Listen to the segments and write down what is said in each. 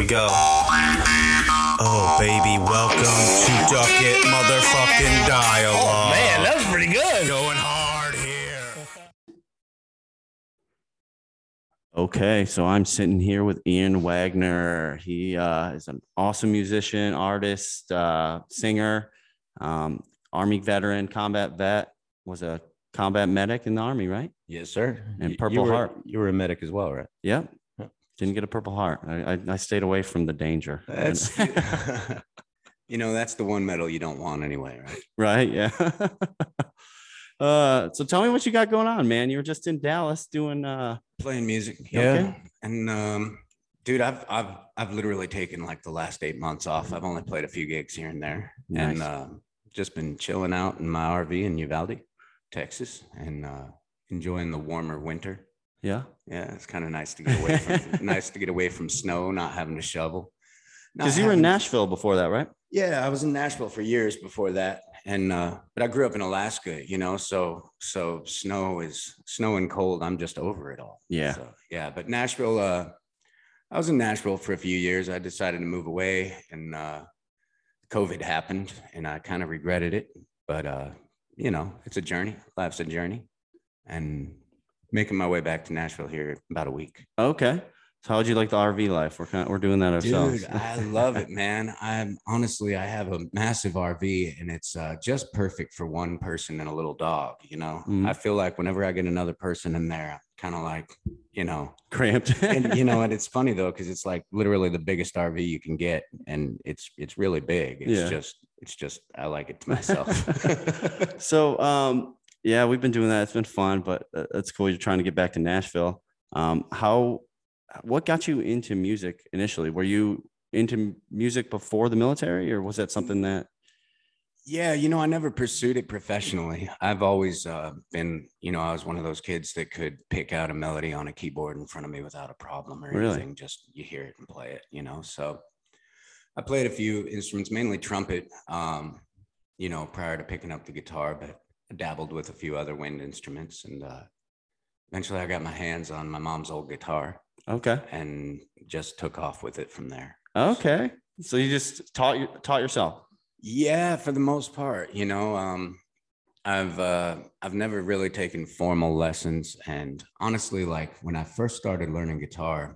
we go. Oh, baby, welcome to Duck It Motherfucking Dialogue. Oh, man, that was pretty good. Going hard here. Okay, so I'm sitting here with Ian Wagner. He is an awesome musician, artist, singer, Army veteran, combat vet, was a combat medic in the Army, right? Yes, sir. And Purple Heart. You were a medic as well, right? Yep. Didn't get a Purple Heart. I stayed away from the danger. That's that's the one medal you don't want anyway, right? Right. Yeah. So tell me what you got going on, man. You were just in Dallas doing Playing music. Okay. And dude, I've literally taken like the last 8 months off. I've only played a few gigs here and there. Nice. And just been chilling out in my RV in Uvalde, Texas, and enjoying the warmer winter. Yeah. Yeah, it's kind of nice to get away from snow, not having to shovel. Because you were in Nashville before that, right? Yeah, I was in Nashville for years before that. And but I grew up in Alaska, so snow and cold. I'm just over it all. Yeah. So, yeah. But Nashville, I was in Nashville for a few years. I decided to move away, and COVID happened, and I kind of regretted it. But it's a journey. Life's a journey, and making my way back to Nashville here in about a week. Okay. So how'd you like the RV life? We're doing that ourselves. Dude, I love it, man. I have a massive RV, and it's just perfect for one person and a little dog. Mhm. I feel like whenever I get another person in there, I'm kind of like, Cramped. and and it's funny though, because it's like literally the biggest RV you can get, and it's really big. It's just I like it to myself. So yeah, we've been doing that. It's been fun, but that's cool. You're trying to get back to Nashville. What got you into music initially? Were you into music before the military, or was that something that? Yeah, I never pursued it professionally. I've always been, I was one of those kids that could pick out a melody on a keyboard in front of me without a problem or anything. Just you hear it and play it, So I played a few instruments, mainly trumpet, prior to picking up the guitar, but I dabbled with a few other wind instruments, and eventually I got my hands on my mom's old guitar. Okay. And just took off with it from there. Okay. So you just taught yourself? Yeah, for the most part. I've never really taken formal lessons, and honestly, like when I first started learning guitar,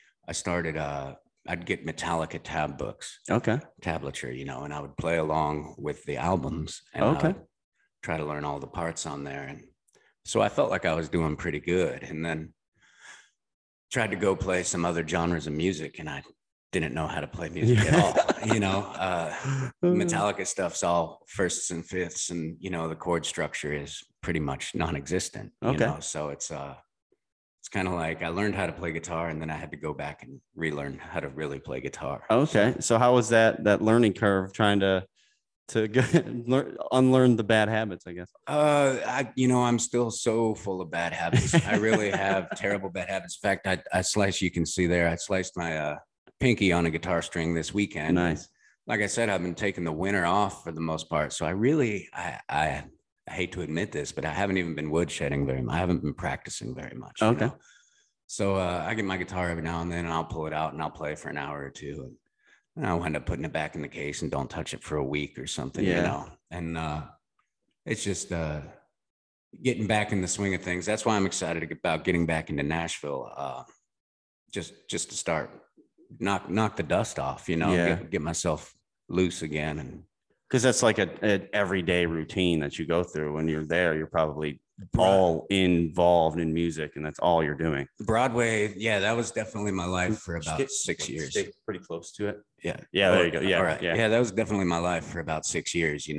I'd get Metallica tab books. Okay. Tablature, and I would play along with the albums, and I would try to learn all the parts on there, and so I felt like I was doing pretty good, and then tried to go play some other genres of music, and I didn't know how to play music at all. Metallica stuff's all firsts and fifths, and the chord structure is pretty much non-existent. So it's kind of like I learned how to play guitar, and then I had to go back and relearn how to really play guitar. Okay. So how was that learning curve, trying to unlearn the bad habits, I guess? I'm still so full of bad habits. I really have terrible bad habits. In fact, you can see there, I sliced my pinky on a guitar string this weekend. Nice. Like I said, I've been taking the winter off for the most part. So I hate to admit this, but I haven't even been woodshedding very much. I haven't been practicing very much. Okay. So I get my guitar every now and then, and I'll pull it out and I'll play for an hour or two. And I'll end up putting it back in the case and don't touch it for a week or something, and it's just getting back in the swing of things. That's why I'm excited about getting back into Nashville, just to start knock the dust off, get myself loose again. And because that's like an everyday routine that you go through. When you're there, you're probably all involved in music, and that's all you're doing. Broadway, yeah, that was definitely my life for about 6 years. Stay pretty close to it. Yeah. There you go. Yeah. All right. Yeah. Yeah, that was definitely my life for about 6 years.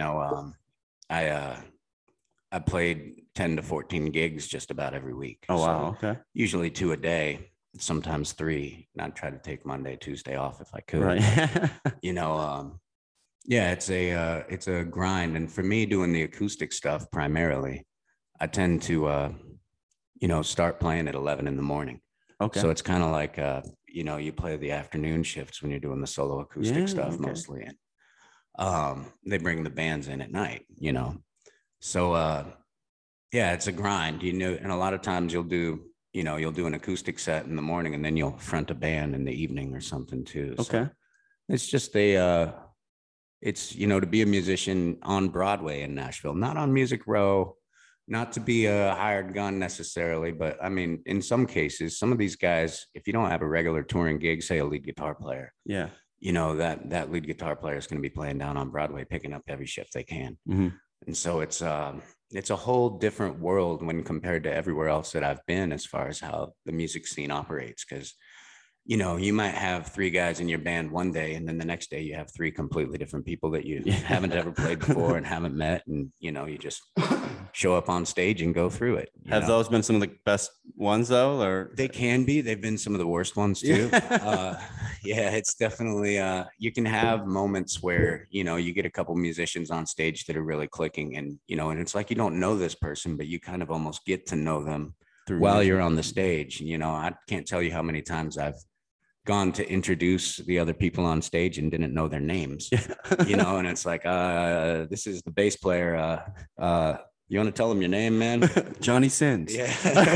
I played 10 to 14 gigs just about every week. Oh, wow. Okay. Usually 2 a day, sometimes 3. And I'd try to take Monday, Tuesday off if I could. Right. Yeah, it's a grind. And for me, doing the acoustic stuff primarily, I tend to, start playing at 11 in the morning. Okay. So it's kind of like, you play the afternoon shifts when you're doing the solo acoustic stuff mostly. And they bring the bands in at night, So, it's a grind, and a lot of times you'll do you know, you'll do an acoustic set in the morning and then you'll front a band in the evening or something too. Okay. So it's just it's, you know, to be a musician on Broadway in Nashville, not on Music Row, not to be a hired gun necessarily, but I mean, in some cases, some of these guys, if you don't have a regular touring gig, say a lead guitar player, Yeah. you know, that lead guitar player is going to be playing down on Broadway, picking up every shift they can. Mm-hmm. And so it's a whole different world when compared to everywhere else that I've been as far as how the music scene operates. Because, you know, you might have 3 guys in your band one day, and then the next day you have 3 completely different people that you haven't ever played before and haven't met. And, you know, you just show up on stage and go through it. Have those been some of the best ones though, or they can be? They've been some of the worst ones too. Yeah, it's definitely you can have moments where, you know, you get a couple musicians on stage that are really clicking, and, you know, and it's like you don't know this person, but you kind of almost get to know them while you're on the stage. You know, I can't tell you how many times I've gone to introduce the other people on stage and didn't know their names. You know, and it's like, this is the bass player. You want to tell them your name, man? Johnny Sins. Yeah.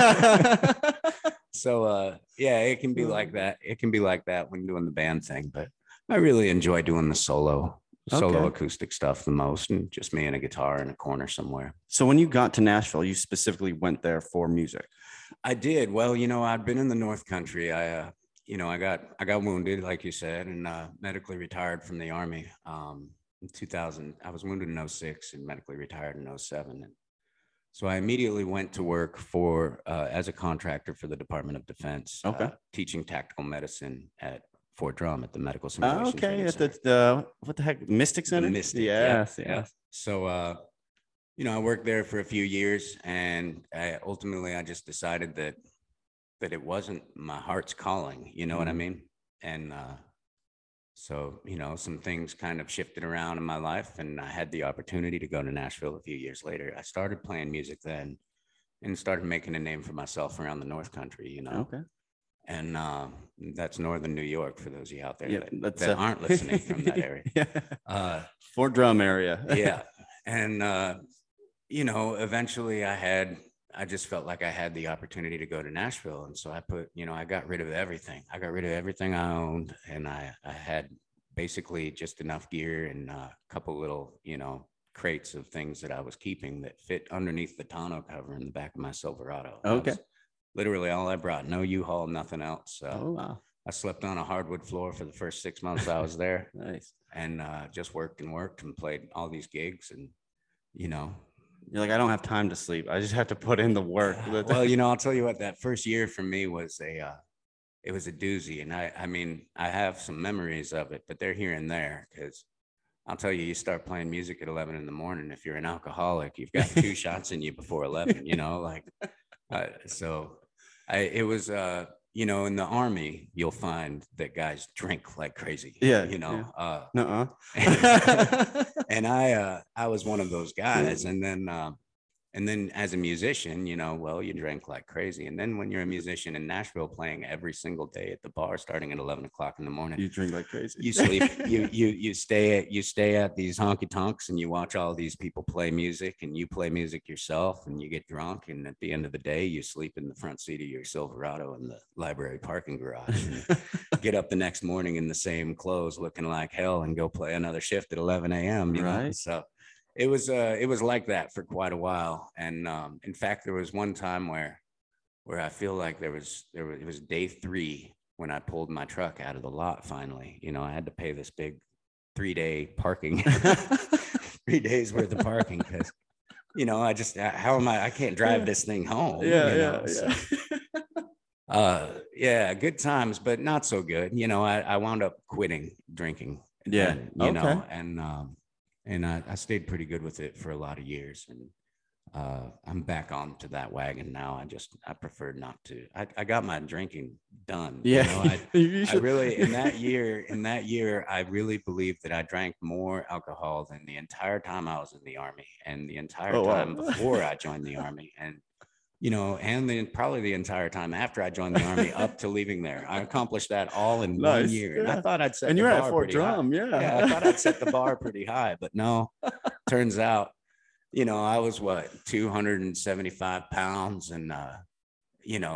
So yeah, it can be like that. It can be like that when doing the band thing, but I really enjoy doing the solo acoustic stuff the most, and just me and a guitar in a corner somewhere. So when you got to Nashville, you specifically went there for music? I did. Well, you know, I'd been in the North Country. You know, I got wounded, like you said, and medically retired from the Army. In 2000, I was wounded in 2006 and medically retired in 2007. And so I immediately went to work for as a contractor for the Department of Defense, teaching tactical medicine at Fort Drum at the Medical Simulation. Okay, at the what the heck, Mystic Center? Mystic, yes. So, you know, I worked there for a few years, and ultimately I just decided that it wasn't my heart's calling. You know what I mean? And so, you know, some things kind of shifted around in my life, and I had the opportunity to go to Nashville a few years later. I started playing music then and started making a name for myself around the North Country, you know. Okay. And that's Northern New York for those of you out there that aren't listening from that area. Fort Drum area. Yeah. And, you know, eventually I just felt like I had the opportunity to go to Nashville. And so I got rid of everything. I got rid of everything I owned. And I had basically just enough gear and a couple little, you know, crates of things that I was keeping that fit underneath the tonneau cover in the back of my Silverado. Okay. Literally all I brought, no U-Haul, nothing else. Wow. I slept on a hardwood floor for the first 6 months I was there. Nice. And just worked and played all these gigs. And, you know, you're like, I don't have time to sleep. I just have to put in the work. Well, you know, I'll tell you what, that first year for me was it was a doozy. And I mean, I have some memories of it, but they're here and there, because I'll tell you, you start playing music at 11 in the morning. If you're an alcoholic, you've got 2 shots in you before 11, you know, like, it was, you know, in the Army, you'll find that guys drink like crazy. Yeah. You know, yeah. And I was one of those guys. And then as a musician, you know, well, you drank like crazy. And then when you're a musician in Nashville playing every single day at the bar, starting at 11 o'clock in the morning, you drink like crazy. You sleep, you stay at these honky tonks, and you watch all these people play music, and you play music yourself, and you get drunk. And at the end of the day, you sleep in the front seat of your Silverado in the library parking garage, and get up the next morning in the same clothes looking like hell and go play another shift at 11 a.m. You know? So it was like that for quite a while. And in fact, there was one time where I feel like it was day 3 when I pulled my truck out of the lot. Finally, you know, I had to pay this big 3-day parking, 3 days worth of parking, because, you know, I can't drive this thing home. Yeah, good times, but not so good. You know, I wound up quitting drinking. Yeah. And, you know, and I stayed pretty good with it for a lot of years, and I'm back onto that wagon now. I prefer not to. I got my drinking done. Yeah, you know, I really in that year I really believe that I drank more alcohol than the entire time I was in the Army, and the entire time before I joined the Army, and, you know, and then probably the entire time after I joined the Army up to leaving there. I accomplished that all in 1 year. And I thought I'd set the bar at Fort Drum, yeah, I thought I'd set the bar pretty high, but no, turns out, you know, I was 275 pounds, and you know,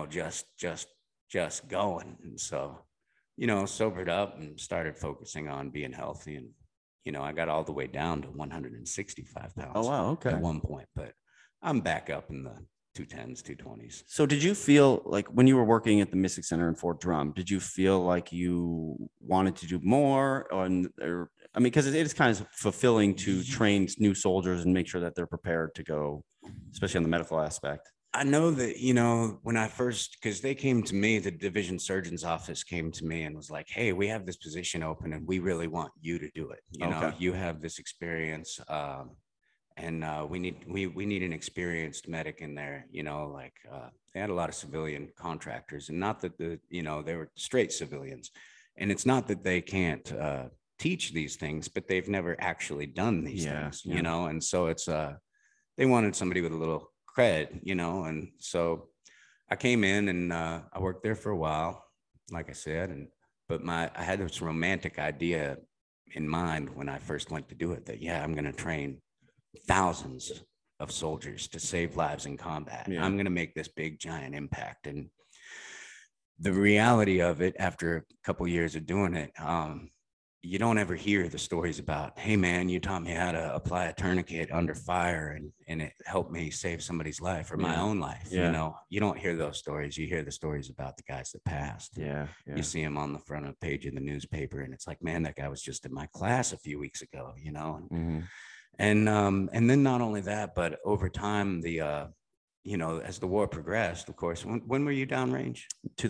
just going. And so, you know, sobered up and started focusing on being healthy. And, you know, I got all the way down to 165 pounds. Oh, wow. Okay. At one point, but I'm back up in the 210s, 220s. So did you feel like when you were working at the Mystic Center in Fort Drum, did you feel like you wanted to do more or I mean, because it is kind of fulfilling to train new soldiers and make sure that they're prepared to go, especially on the medical aspect. I know that, you know, when I first, because they came to me, the division surgeon's office came to me and was like, hey, we have this position open and we really want you to do it. You know, you have this experience. And we need an experienced medic in there, you know, like they had a lot of civilian contractors, and not that you know, they were straight civilians. And it's not that they can't teach these things, but they've never actually done these things, you know? And so it's, they wanted somebody with a little cred, you know? And so I came in and I worked there for a while, like I said, but I had this romantic idea in mind when I first went to do it that, I'm going to train thousands of soldiers to save lives in combat. I'm going to make this big giant impact. And the reality of it, after a couple of years of doing it, you don't ever hear the stories about, hey man, you taught me how to apply a tourniquet under fire and it helped me save somebody's life or my own life. You know, you don't hear those stories. You hear the stories about the guys that passed. You see them on the front of the page of the newspaper and it's like, man, that guy was just in my class a few weeks ago, you know? And then not only that, but over time, you know, as the war progressed, of course, when were you downrange?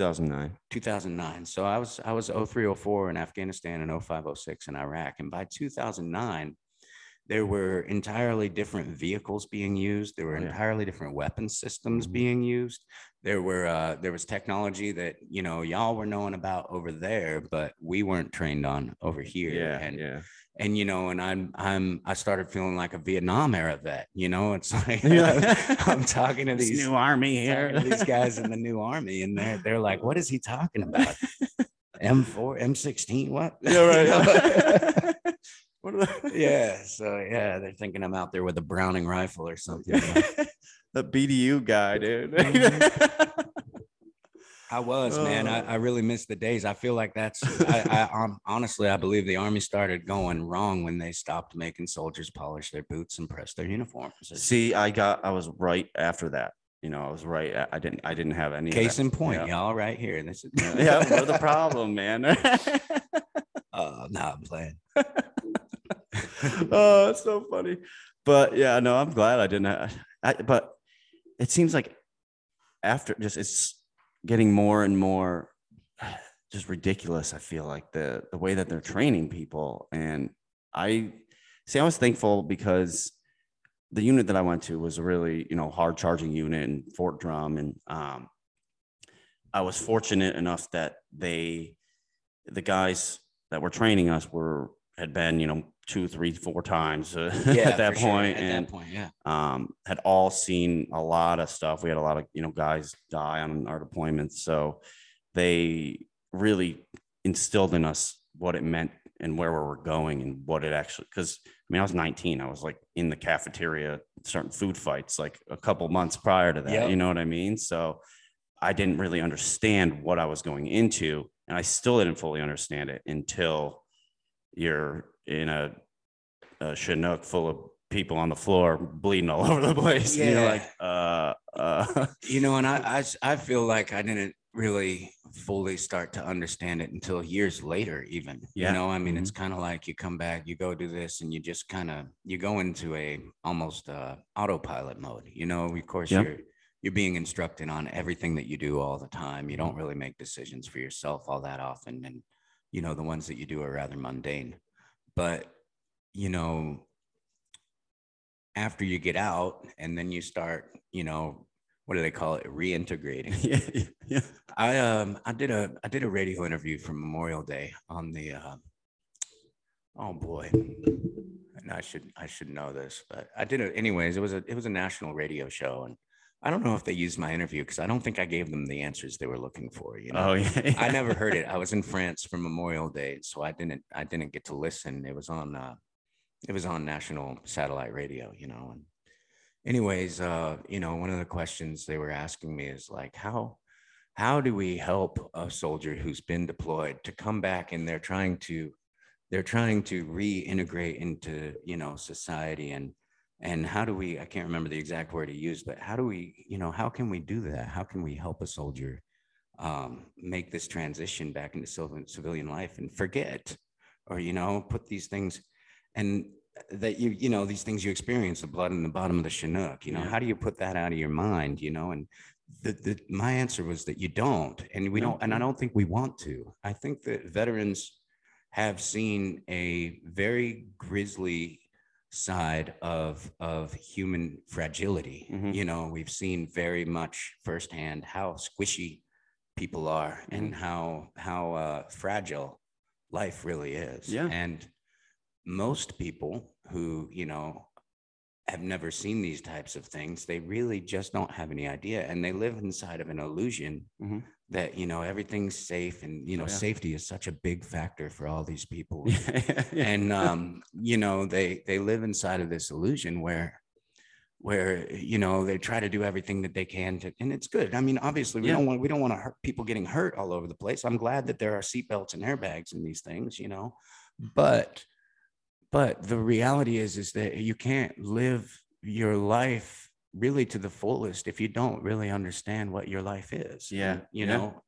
2009. So I was 0304 in Afghanistan and 0506 in Iraq. And by 2009, there were entirely different vehicles being used. There were entirely different weapon systems being used. There was technology that, you know, y'all were knowing about over there, but we weren't trained on over here. And, you know, and I started feeling like a Vietnam era vet, you know, it's like, I'm talking to these new army here, these guys in the new army, and they're like, what is he talking about? M4, M16, what? So they're thinking I'm out there with a Browning rifle or something. The BDU guy, dude. I was, man. I really miss the days. I feel like that's, honestly, I believe the Army started going wrong when they stopped making soldiers polish their boots and press their uniforms. See, I was right after that. You know, I was right. I didn't have any. Case in point, y'all right here. This is we're the problem, man. No, I'm playing. Oh, it's so funny. But yeah, no, I'm glad I didn't. But it seems like after it's getting more and more just ridiculous. I feel like the way that they're training people. And I was thankful because the unit that I went to was a really, you know, hard charging unit in Fort Drum. And I was fortunate enough that the guys that were training us had been, you know, 2, 3, 4 times at that point. Had all seen a lot of stuff. We had a lot of, you know, guys die on our deployments. So they really instilled in us what it meant and where we were going and what it actually, because I mean, I was 19. I was like in the cafeteria starting food fights like a couple months prior to that. You know what I mean? So I didn't really understand what I was going into, and I still didn't fully understand it until you're in a Chinook full of people on the floor bleeding all over the place. And you're like, you know, and I feel like I didn't really fully start to understand it until years later, even. You know, I mean, it's kind of like you come back, you go do this, and you just you go into a almost autopilot mode. You know, of course, you're being instructed on everything that you do all the time. You don't really make decisions for yourself all that often, and you know, the ones that you do are rather mundane. But you know, after you get out and then you start, you know, what do they call it? Reintegrating. I did a radio interview for Memorial Day on the, oh boy, and I should know this, but I did it anyways. It was a national radio show, and I don't know if they used my interview because I don't think I gave them the answers they were looking for. You know, I never heard it. I was in France for Memorial Day, so I didn't get to listen. It was on national satellite radio, you know. And anyways, you know, one of the questions they were asking me is like, how do we help a soldier who's been deployed to come back and they're trying to reintegrate into, you know, society, and how do we, I can't remember the exact word he used, but how do we, you know, how can we do that? How can we help a soldier make this transition back into civilian life and forget, or, you know, put these things, and that you know, these things you experience, the blood in the bottom of the Chinook, you know, how do you put that out of your mind, you know? And my answer was that you don't, and we don't, and I don't think we want to. I think that veterans have seen a very grisly side of human fragility. You know, we've seen very much firsthand how squishy people are and how fragile life really is. And most people who, you know, have never seen these types of things, they really just don't have any idea, and they live inside of an illusion that, you know, everything's safe, and, you know, safety is such a big factor for all these people. And you know, they live inside of this illusion where you know, they try to do everything that they can to, and it's good. I mean, obviously we don't want to hurt people getting hurt all over the place. I'm glad that there are seatbelts and airbags in these things, you know, but the reality is that you can't live your life really to the fullest if you don't really understand what your life is. You know,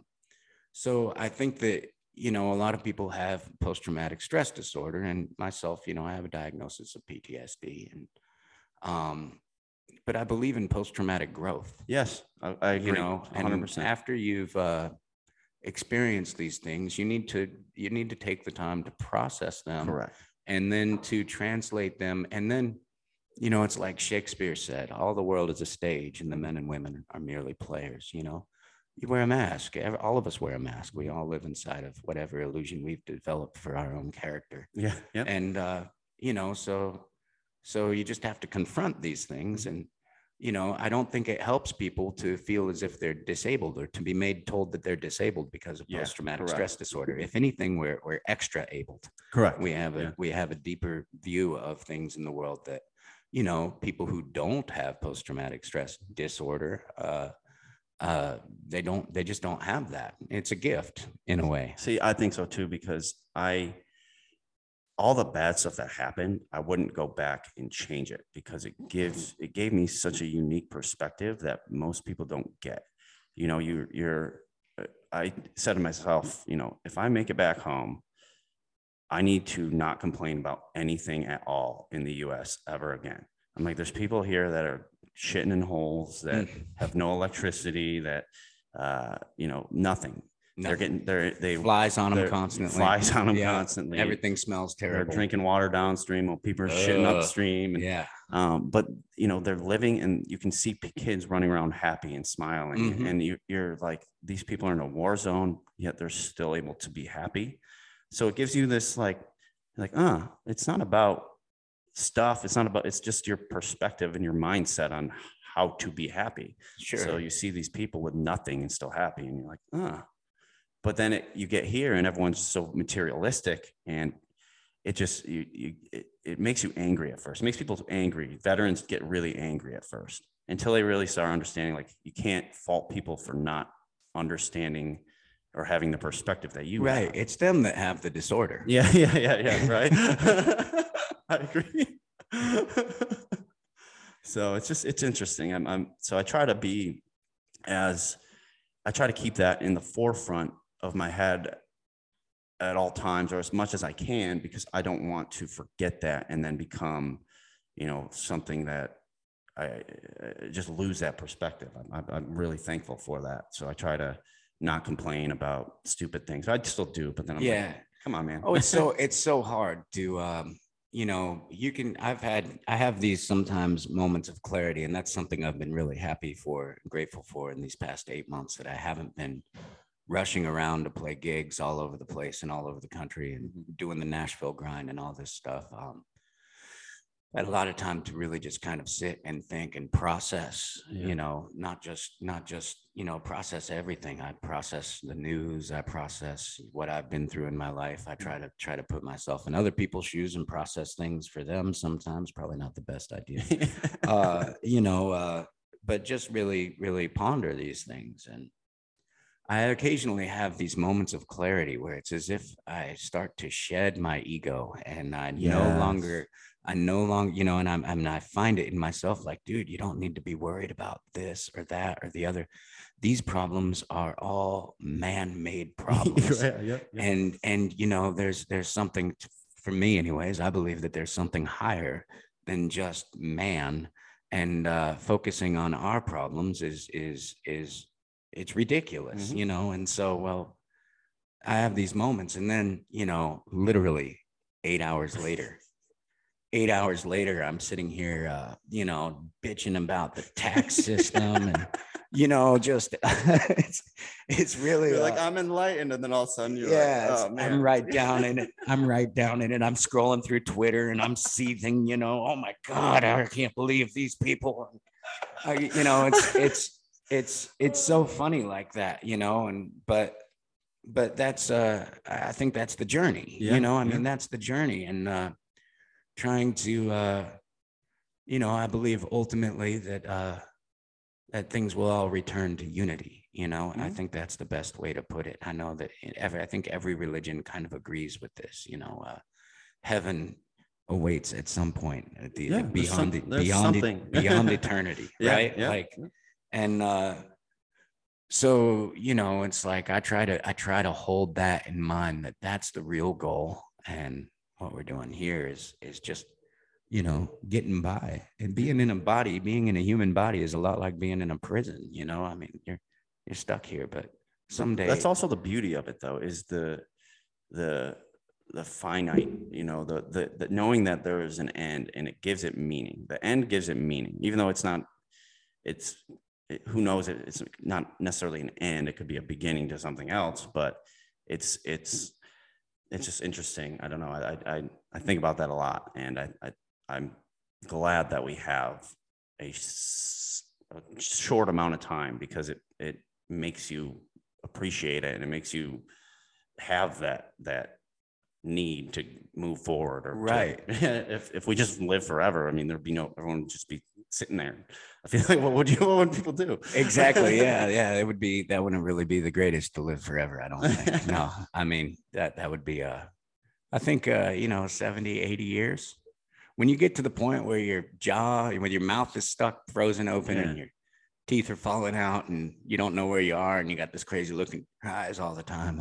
so I think that, you know, a lot of people have post-traumatic stress disorder, and myself, you know, I have a diagnosis of PTSD, and but I believe in post-traumatic growth. Yes, I agree. You know, 100%. and after you've experienced these things, you need to take the time to process them. Correct. And then to translate them. And then, you know, it's like Shakespeare said, all the world is a stage and the men and women are merely players. You know, you wear a mask. All of us wear a mask. We all live inside of whatever illusion we've developed for our own character. And, you know, so you just have to confront these things. And, you know, I don't think it helps people to feel as if they're disabled, or to be made told that they're disabled because of post-traumatic stress disorder. If anything, we're extra abled. Correct. We have a deeper view of things in the world that, you know, people who don't have post-traumatic stress disorder, they just don't have that. It's a gift in a way. See, I think so too, because all the bad stuff that happened, I wouldn't go back and change it, because it gave me such a unique perspective that most people don't get. You know, I said to myself, you know, if I make it back home, I need to not complain about anything at all in the US ever again. I'm like, there's people here that are shitting in holes, that have no electricity, that, you know, nothing. They're getting they flies on them constantly. Constantly. Everything smells terrible. They're drinking water downstream while people are shitting upstream. And, but you know, they're living, and you can see kids running around happy and smiling, and you're like, these people are in a war zone, yet they're still able to be happy. So it gives you this like, it's not about stuff. It's just your perspective and your mindset on how to be happy. So you see these people with nothing and still happy, and you're like, But then you get here and everyone's so materialistic, and it just, it makes you angry at first. It makes people angry. Veterans get really angry at first until they really start understanding, like, you can't fault people for not understanding or having the perspective that you have. It's them that have the disorder. Yeah. Right. I agree. So it's interesting. So I try to keep that in the forefront of my head at all times, or as much as I can, because I don't want to forget that and then become, you know, something that I just lose that perspective. I'm really thankful for that. So I try to not complain about stupid things. I still do, but then I'm like, come on, man. Oh, it's so hard to, you know, I have these sometimes moments of clarity, and that's something I've been really happy for, grateful for in these past 8 months, that I haven't been rushing around to play gigs all over the place and all over the country and doing the Nashville grind and all this stuff. had a lot of time to really just kind of sit and think and process, Yeah. not just, process everything. I process the news, I process what I've been through in my life. I try to put myself in other people's shoes and process things for them. Sometimes probably not the best idea, but just really, really ponder these things. And I occasionally have these moments of clarity where it's as if I start to shed my ego and I no longer, and I find it in myself like, dude, you don't need to be worried about this or that or the other. These problems are all man-made problems. Yeah. And there's something for me anyways, I believe that there's something higher than just man, and focusing on our problems is it's ridiculous, and so, well, I have these moments, and then, literally 8 hours later, I'm sitting here, bitching about the tax system and, just, it's really You're like, I'm enlightened. And then all of a sudden you're yeah, like, oh, man. I'm right down in it. I'm scrolling through Twitter and I'm seething, oh my God, I can't believe these people, it's so funny like that, but that's I think that's the journey. That's the journey, and trying to I believe ultimately that things will all return to unity, and I think that's the best way to put it. I know that I think every religion kind of agrees with this. Heaven awaits at some point beyond eternity, right? And so, it's like I try to hold that in mind, that that's the real goal. And what we're doing here is just, getting by, and being in a human body is a lot like being in a prison. I mean, you're stuck here, but someday. That's also the beauty of it, though, is the finite, the knowing that there is an end, and it gives it meaning. The end gives it meaning, even though who knows, it's not necessarily an end. It could be a beginning to something else, but it's just interesting. I don't know. I think about that a lot, and I'm glad that we have a short amount of time, because it makes you appreciate it, and it makes you have that need to move forward. Or right. If we just live forever, I mean, everyone would just be sitting there. I feel like, what would people do? Exactly. Yeah. That wouldn't really be the greatest to live forever, I don't think. No, I mean, that would be, I think, 70, 80 years. When you get to the point where your mouth is stuck, frozen open, and your teeth are falling out, and you don't know where you are, and you got this crazy looking eyes all the time.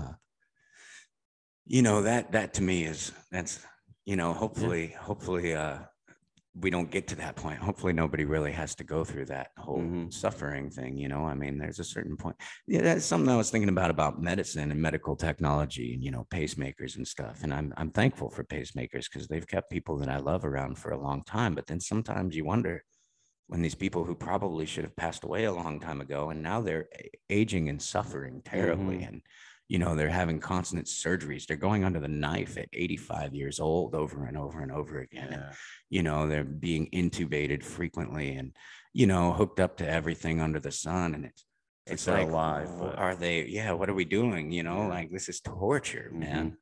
That to me that's hopefully we don't get to that point. Hopefully nobody really has to go through that whole suffering thing. I mean, there's a certain point. Yeah, that's something I was thinking about medicine and medical technology, and pacemakers and stuff. And I'm thankful for pacemakers, because they've kept people that I love around for a long time. But then sometimes you wonder, when these people who probably should have passed away a long time ago, and now they're aging and suffering terribly, and they're having constant surgeries. They're going under the knife at 85 years old over and over and over again. Yeah. And, they're being intubated frequently, and, hooked up to everything under the sun. And it's like, alive. Are they? Yeah. What are we doing? Like, this is torture, man.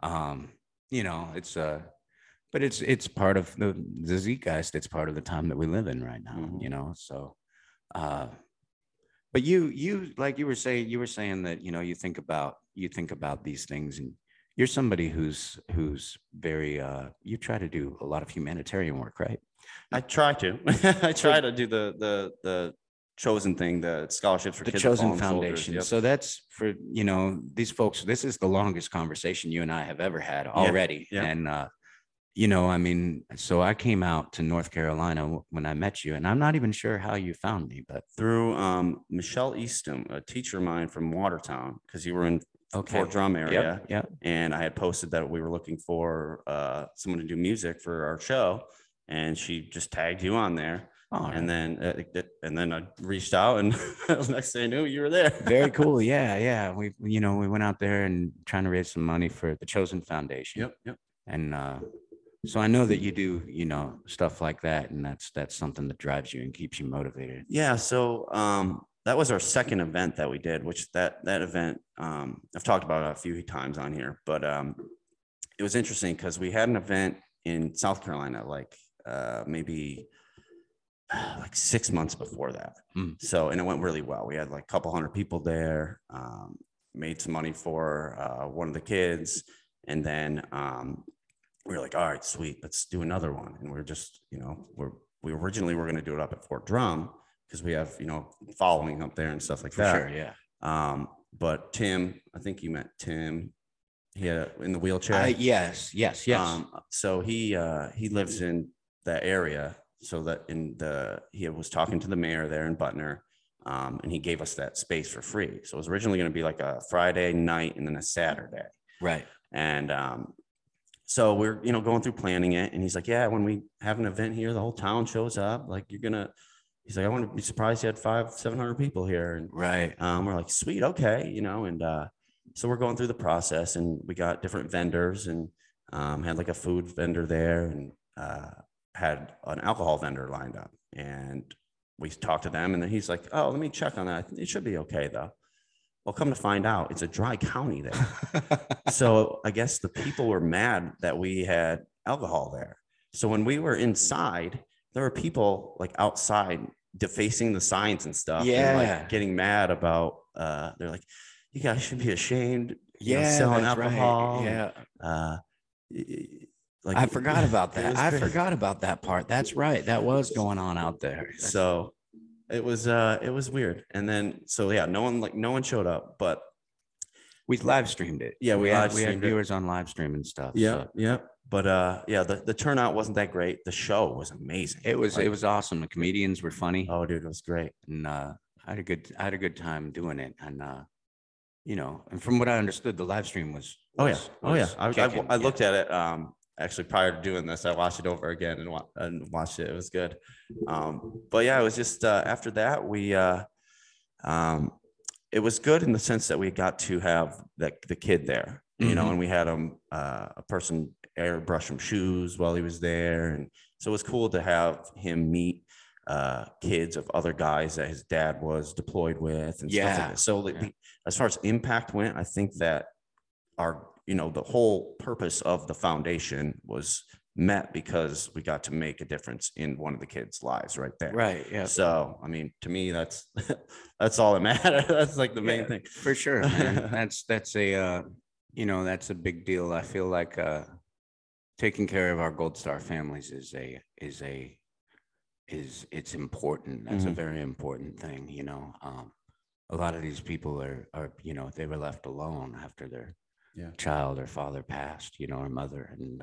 But it's part of the zeitgeist. It's part of the time that we live in right now, so, but you like you were saying that, you think about these things, and you're somebody who's very, you try to do a lot of humanitarian work, right? I try to. I try to do the chosen thing, the scholarships for the kids. Chosen Foundation. Yep. So that's for, these folks. This is the longest conversation you and I have ever had already. Yeah. And, I mean, so I came out to North Carolina when I met you, and I'm not even sure how you found me, but through Michelle Eastham, a teacher of mine from Watertown, because you were in Fort Drum area. Yeah. And I had posted that we were looking for someone to do music for our show, and she just tagged you on there. Oh, and then I reached out, and next thing I knew, you were there. Very cool. Yeah. We went out there and trying to raise some money for the Chosen Foundation. Yep. And So I know that you do, stuff like that, and that's something that drives you and keeps you motivated. Yeah. So that was our second event that we did, which that event I've talked about it a few times on here, but it was interesting because we had an event in South Carolina, like maybe like 6 months before that. So, and it went really well. We had like a couple hundred people there, made some money for one of the kids. And then we were like, all right, sweet, let's do another one. And we're just, we originally were going to do it up at Fort Drum because we have, following up there and stuff like that. Sure, yeah. But Tim, I think you met Tim. He had in the wheelchair. Yes. So he lives in that area. So that he was talking to the mayor there in Butner, and he gave us that space for free. So it was originally going to be like a Friday night and then a Saturday. Right. And so we're, going through planning it. And he's like, yeah, when we have an event here, the whole town shows up. Like he's like, I wouldn't be surprised you had 500-700 people here. And right. We're like, sweet. Okay. And so we're going through the process, and we got different vendors, and had like a food vendor there, and had an alcohol vendor lined up, and we talked to them, and then he's like, oh, let me check on that. It should be okay though. Well, come to find out, it's a dry county there. So I guess the people were mad that we had alcohol there. So when we were inside, there were people like outside defacing the signs and stuff. Yeah. And, like, getting mad about, they're like, you guys should be ashamed. Selling alcohol. Right. Yeah. Like, I forgot about that. I forgot about that part. That's right. That was going on out there. So it was weird. And then, so yeah, no one showed up, but we live streamed it. Yeah. We had viewers on live stream and stuff. Yeah. So. Yeah. But the turnout wasn't that great. The show was amazing. It was awesome. The comedians were funny. Oh, dude, it was great. And I had a good time doing it. And and from what I understood, the live stream was I looked at it. Actually, prior to doing this, I watched it over again and watched it. It was good. But yeah, it was just after that, it was good in the sense that we got to have the kid there, and we had a person airbrush some shoes while he was there. And so it was cool to have him meet kids of other guys that his dad was deployed with and stuff like that. So as far as impact went, I think that the whole purpose of the foundation was met because we got to make a difference in one of the kids' lives right there. Right. Yeah. So, I mean, to me, that's all that matters. That's like the main thing. For sure, man. that's a big deal. I feel like taking care of our Gold Star families it's important. That's a very important thing. A lot of these people are they were left alone after their child or father passed, or mother. And,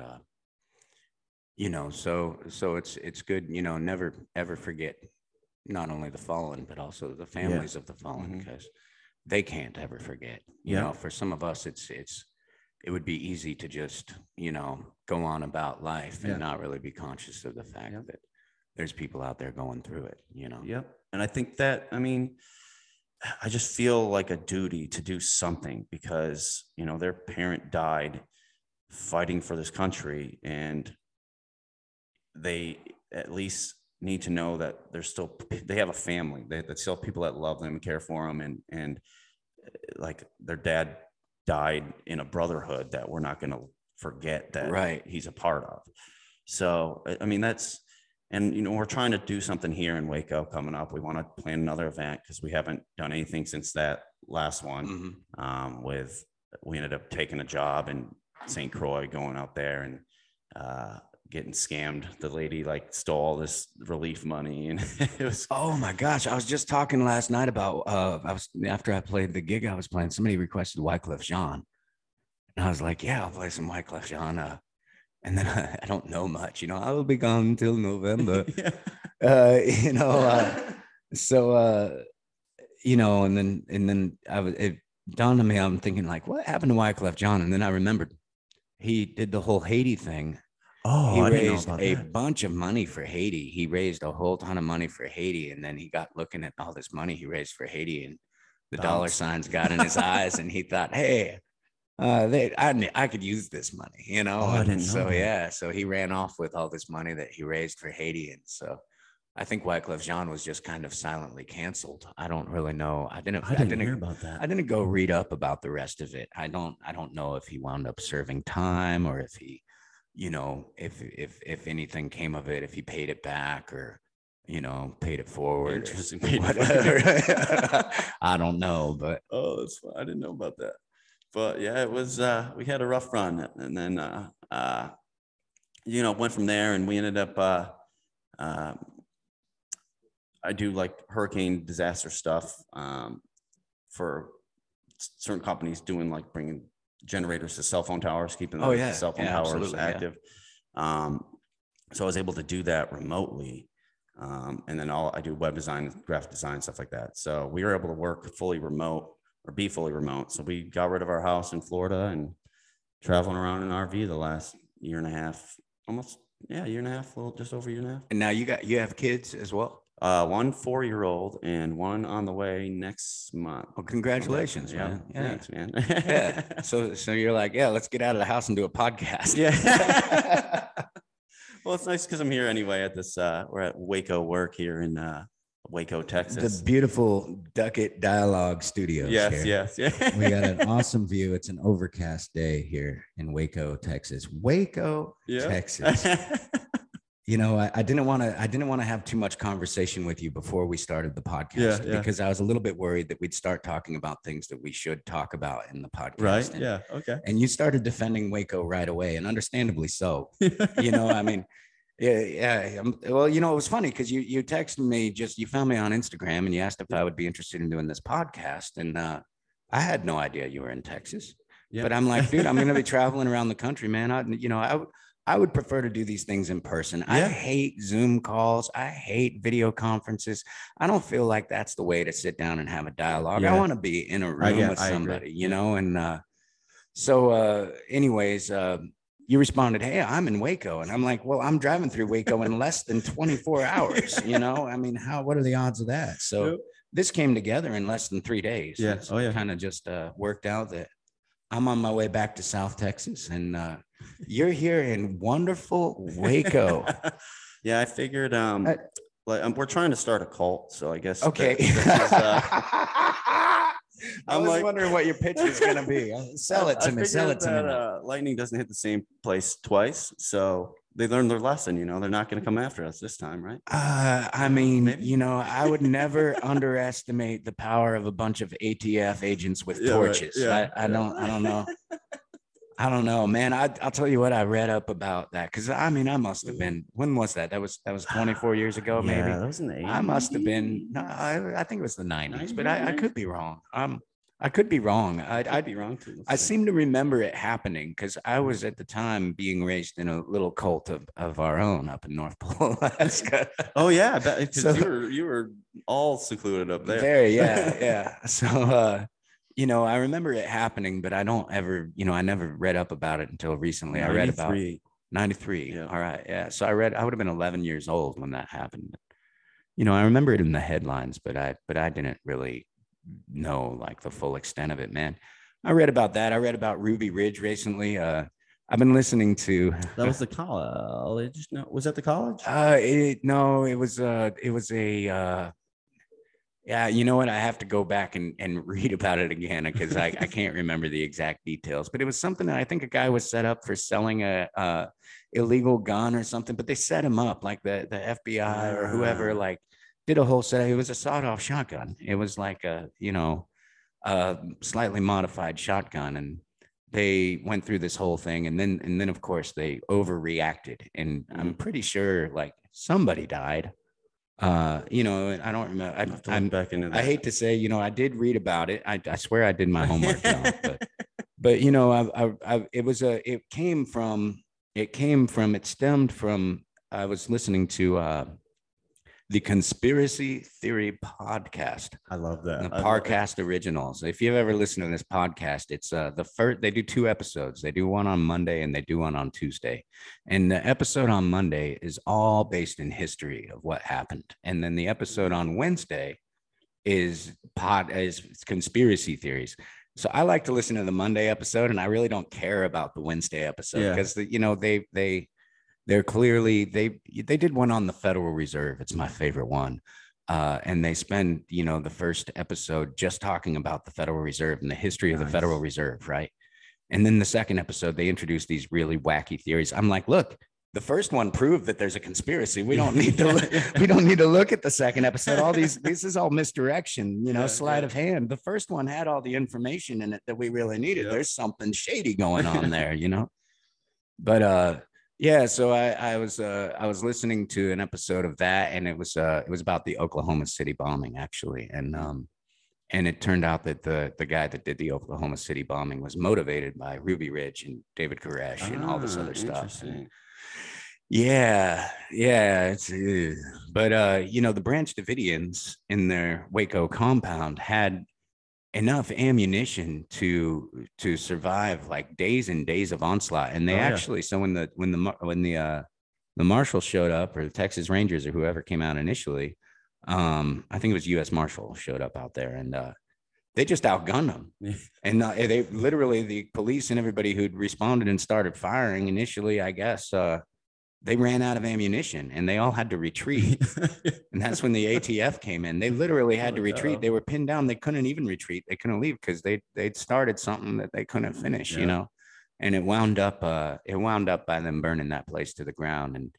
so it's good, never ever forget not only the fallen, but also the families of the fallen, because they can't ever forget, for some of us, it would be easy to just, go on about life and not really be conscious of the fact that there's people out there going through it, Yep. And I think that, I just feel like a duty to do something because, their parent died fighting for this country, and they at least need to know that they have a family. They still have people that love them and care for them. And like their dad died in a brotherhood that we're not going to forget that he's a part of. So, we're trying to do something here in Waco coming up. We want to plan another event because we haven't done anything since that last one. We ended up taking a job in St. Croix, going out there and getting scammed. The lady stole all this relief money, and it was. Oh my gosh! I was just talking last night about. After I played the gig I was playing, somebody requested Wyclef Jean, and I was like, "Yeah, I'll play some Wyclef Jean." And then I don't know much, I will be gone until November, and then it dawned on me, I'm thinking what happened to Wyclef Jean? And then I remembered he did the whole Haiti thing. Oh, he raised a bunch of money for Haiti. He raised a whole ton of money for Haiti. And then he got looking at all this money he raised for Haiti, and the dollar signs got in his eyes, and he thought, hey, I could use this money, you know. Oh, I and didn't know so that. yeah, so he ran off with all this money that he raised for Haiti, and so I think Wyclef Jean was just kind of silently canceled. I don't really know. I didn't hear about that. I didn't go read up about the rest of it. I don't know if he wound up serving time or if he, you know, if anything came of it, if he paid it back or, you know, paid it forward. Interesting. Whatever. I don't know, but Oh, that's fun. I didn't know about that. But yeah, it was we had a rough run, and then you know, went from there, and we ended up I do like hurricane disaster stuff for certain companies doing like bringing generators to cell phone towers, keeping the cell phone towers active. So I was able to do that remotely. And then I do web design, graphic design, stuff like that. So we were able to work fully remote or be fully remote. So we got rid of our house in Florida and traveling around in RV the last year and a half, almost, year and a half, just over a year and a half. And now you have kids as well? One 4-year-old and one on the way next month. Well, congratulations, man. Yeah. Thanks, man. Yeah. So you're like, yeah, let's get out of the house and do a podcast. Yeah. Well, it's nice because I'm here anyway at this, we're at Waco Work here in Waco, Texas. The beautiful Ducket Dialogue Studios. Yes. We got an awesome view. It's an overcast day here in Waco, Texas. Waco, Texas. You know, I didn't want to have too much conversation with you before we started the podcast because I was a little bit worried that we'd start talking about things that we should talk about in the podcast. Right. And, yeah. Okay. And you started defending Waco right away, and understandably so. You know, I mean, yeah. Well, you know, it was funny because you texted me, you found me on Instagram and you asked if I would be interested in doing this podcast. And I had no idea you were in Texas. Yeah. But I'm like, dude, I'm going to be traveling around the country, man. I would prefer to do these things in person. Yeah. I hate Zoom calls. I hate video conferences. I don't feel like that's the way to sit down and have a dialogue. I want to be in a room with somebody, you know? And so anyways, you responded, hey, I'm in Waco. And I'm like, well, I'm driving through Waco in less than 24 hours. You know, I mean, what are the odds of that? So this came together in less than 3 days. Yeah. So kind of just worked out that I'm on my way back to South Texas, and you're here in wonderful Waco. Yeah, I figured we're trying to start a cult, so I guess okay. I was wondering what your pitch was going to be. Sell it to me. Lightning doesn't hit the same place twice, so they learned their lesson. You know, they're not going to come after us this time, right? I mean, maybe. You know, I would never underestimate the power of a bunch of ATF agents with torches. Right. I don't know. I don't know, man. I'll tell you what I read up about that, because I mean, I must have been. When was that? That was 24 years ago, maybe. Yeah, that was in the 80s. I must have been. No, I think it was the 90s, but I could be wrong. I could be wrong. I'd be wrong too. I seem to remember it happening because I was at the time being raised in a little cult of our own up in North Pole, Alaska. Oh yeah, because you were all secluded up there. Very, yeah. So. You know, I remember it happening, but I don't ever, you know, I never read up about it until recently. 93. I read about 93. Yeah. All right. Yeah. So I would have been 11 years old when that happened. You know, I remember it in the headlines, but I didn't really know like the full extent of it, man. I read about that. I read about Ruby Ridge recently. I've been listening to. That was the college. No, was that the college? It was a. Yeah, you know what? I have to go back and read about it again because I can't remember the exact details. But it was something that I think a guy was set up for selling a illegal gun or something. But they set him up, like the FBI or whoever, like did a whole set. It was a sawed-off shotgun. It was like a slightly modified shotgun, and they went through this whole thing, and then of course they overreacted, and I'm pretty sure like somebody died. You know, I don't remember. I'm back into that. I hate to say, you know, I did read about it. I swear I did my homework, but you know, it stemmed from, I was listening to the Conspiracy Theory podcast. I love that. The Parcast Originals. If you've ever listened to this podcast, it's the first, they do 2 episodes. They do one on Monday and they do one on Tuesday. And the episode on Monday is all based in history of what happened. And then the episode on Wednesday is conspiracy theories. So I like to listen to the Monday episode, and I really don't care about the Wednesday episode because they're clearly they did one on the Federal Reserve. It's my favorite one. And they spend, the first episode just talking about the Federal Reserve and the history of the Federal Reserve, right? And then the second episode, they introduce these really wacky theories. I'm like, look, the first one proved that there's a conspiracy. We don't need to look at the second episode. This is all misdirection, sleight of hand. The first one had all the information in it that we really needed. There's something shady going on there, But yeah, so I was listening to an episode of that, and it was about the Oklahoma City bombing, actually, and it turned out that the guy that did the Oklahoma City bombing was motivated by Ruby Ridge and David Koresh and all this other stuff. Yeah, it's but the Branch Davidians in their Waco compound had enough ammunition to survive like days and days of onslaught, and they so when the marshals showed up, or the Texas Rangers or whoever came out initially, I think it was U.S. Marshal showed up out there, and they just outgunned them. And they literally, the police and everybody who'd responded and started firing initially, I guess, they ran out of ammunition and they all had to retreat. And that's when the ATF came in. They literally had to retreat. They were pinned down. They couldn't even retreat. They couldn't leave because they'd started something that they couldn't finish, and it wound up by them burning that place to the ground. And,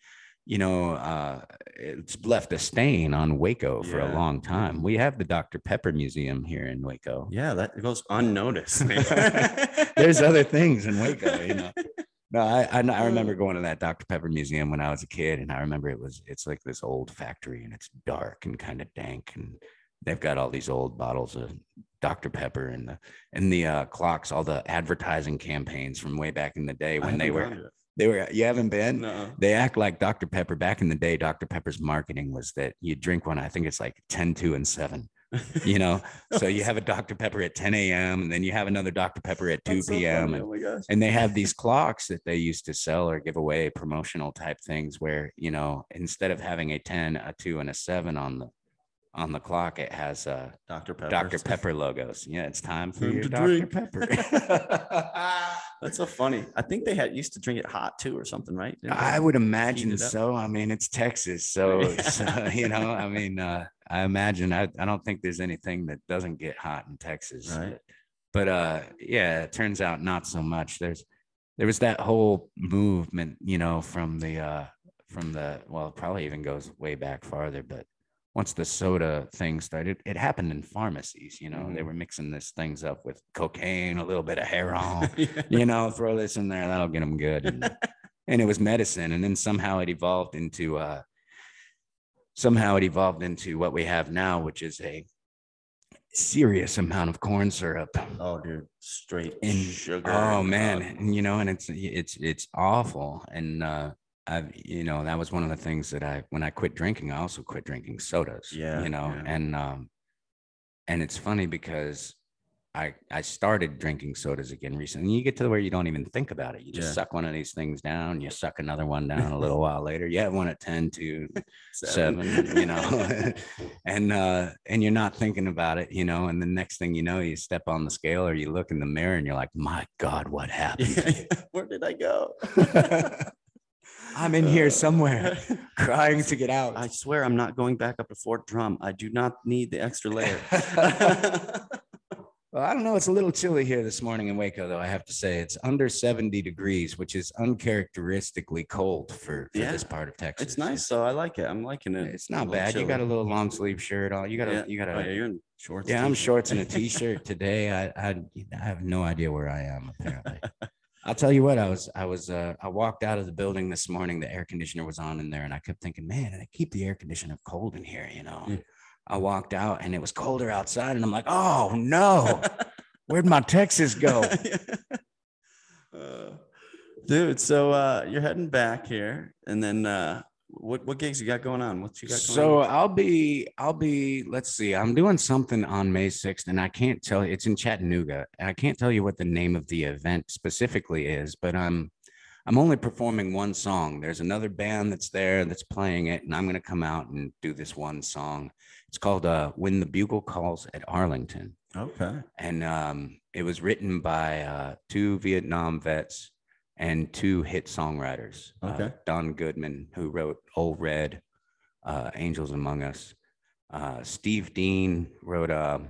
it's left a stain on Waco for a long time. We have the Dr. Pepper Museum here in Waco. Yeah, that goes unnoticed. There's other things in Waco, No, I remember going to that Dr. Pepper Museum when I was a kid, and I remember it's like this old factory, and it's dark and kind of dank, and they've got all these old bottles of Dr. Pepper and the clocks, all the advertising campaigns from way back in the day when they were. You haven't been? No. They act like Dr. Pepper back in the day. Dr. Pepper's marketing was that you drink one. I think it's like 10, 2, and 7. So you have a Dr. Pepper at 10 a.m. and then you have another Dr. Pepper at 2 p.m. So funny. And they have these clocks that they used to sell or give away, promotional type things where, instead of having a 10, a 2, and a 7 on the clock, it has Dr. Pepper logos. Yeah, it's time for your Dr. Pepper. That's so funny. I think they used to drink it hot too or something, right? I would imagine so. I mean, it's Texas. So, I imagine I don't think there's anything that doesn't get hot in Texas. Right. But it turns out not so much. There was that whole movement, from the well, it probably even goes way back farther, but once the soda thing started, it happened in pharmacies, they were mixing these things up with cocaine, a little bit of heroin, throw this in there, that'll get them good. And it was medicine. And then somehow it evolved into what we have now, which is a serious amount of corn syrup. Oh, dude, straight sugar. Oh man. And, and it's awful. And, that was one of the things that when I quit drinking, I also quit drinking sodas, and it's funny because I started drinking sodas again recently. You get to where you don't even think about it. You just suck one of these things down, you suck another one down a little while later. You have one at 10 to 7, and you're not thinking about it, and the next thing you know, you step on the scale or you look in the mirror and you're like, my God, what happened? Where did I go? I'm in here somewhere crying to get out. I swear I'm not going back up to Fort Drum. I do not need the extra layer. Well, I don't know. It's a little chilly here this morning in Waco, though. I have to say it's under 70 degrees, which is uncharacteristically cold for this part of Texas. It's nice, though. I like it. I'm liking it. It's not bad. Chilly. You got a little long sleeve shirt on. You got a. You're in shorts. Yeah, I'm shorts and a t-shirt today. I have no idea where I am apparently. I'll tell you what, I walked out of the building this morning. The air conditioner was on in there, and I kept thinking, man, I keep the air conditioner cold in here, Yeah. I walked out and it was colder outside, and I'm like, oh no, where'd my Texas go? Dude, so you're heading back here, and then what gigs you got going on? What you got going on? I'll be, let's see, I'm doing something on May 6th, and I can't tell you, it's in Chattanooga, and I can't tell you what the name of the event specifically is, but I'm I'm only performing one song. There's another band that's there that's playing it, and I'm going to come out and do this one song. It's called When the Bugle Calls at Arlington. Okay. And it was written by 2 Vietnam vets and 2 hit songwriters. Okay. Don Goodman, who wrote Old Red, Angels Among Us. Steve Dean wrote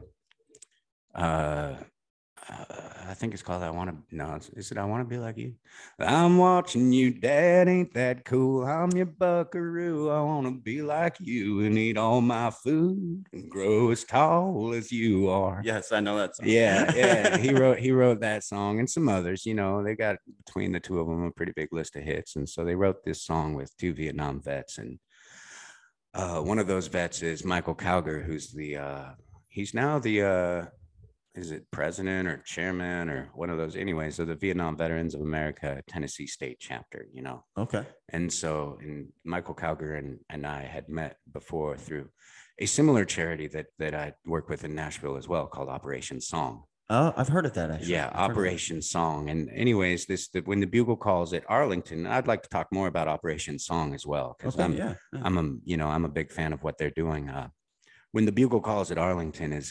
I think it's called I Want to, no, is it I Want to Be Like You? I'm watching you, Dad, ain't that cool? I'm your buckaroo. I want to be like you and eat all my food and grow as tall as you are. Yes, I know that song. Yeah. He wrote that song and some others. You know, they got between the 2 of them a pretty big list of hits. And so they wrote this song with 2 Vietnam vets. And one of those vets is Michael Cowger, who's he's now the is it president or chairman or one of those, anyway, so the Vietnam Veterans of America Tennessee state chapter, you know. Okay. And so Michael Cowger and I had met before through a similar charity that I work with in Nashville as well, called Operation Song. Oh, I've heard of that, actually. Yeah, Operation Song. And anyways, When the Bugle Calls at Arlington, I'd like to talk more about Operation Song as well, because I'm a big fan of what they're doing. When the Bugle Calls at Arlington is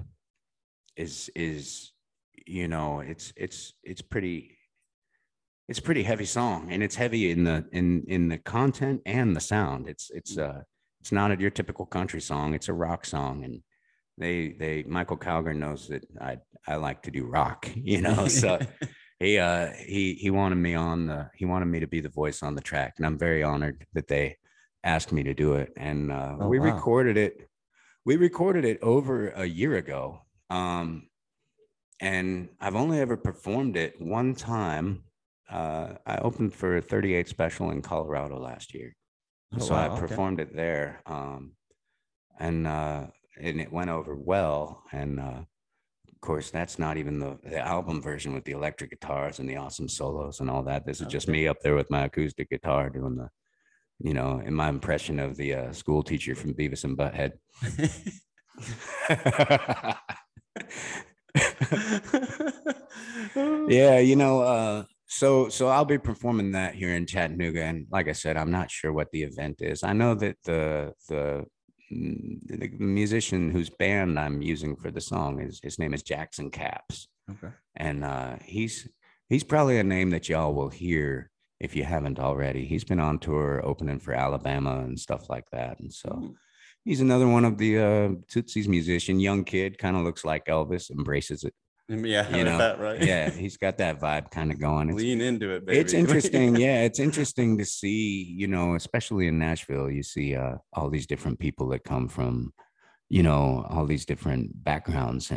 you know, it's pretty heavy song, and it's heavy in the content and the sound. It's not your typical country song. It's a rock song, and Michael Cowger knows that I like to do rock, you know. So he wanted me to be the voice on the track, and I'm very honored that they asked me to do it. And we recorded it over a year ago. And I've only ever performed it one time. I opened for 38 Special in Colorado last year. I performed it there. And it went over well. And of course, that's not even the album version with the electric guitars and the awesome solos and all that. This is just me up there with my acoustic guitar doing in my impression of the school teacher from Beavis and Butthead. Yeah, so I'll be performing that here in Chattanooga, and like I said, I'm not sure what the event is. I know that the musician whose band I'm using for the song his name is Jackson Caps. Okay. And he's probably a name that y'all will hear if you haven't already. He's been on tour opening for Alabama and stuff like that, and so he's another one of the Tootsie's musician, young kid, kind of looks like Elvis, embraces it. Yeah, you know, that, right? Yeah, he's got that vibe kind of going. Lean into it, baby. It's interesting. Yeah, it's interesting to see, especially in Nashville, you see all these different people that come from, all these different backgrounds,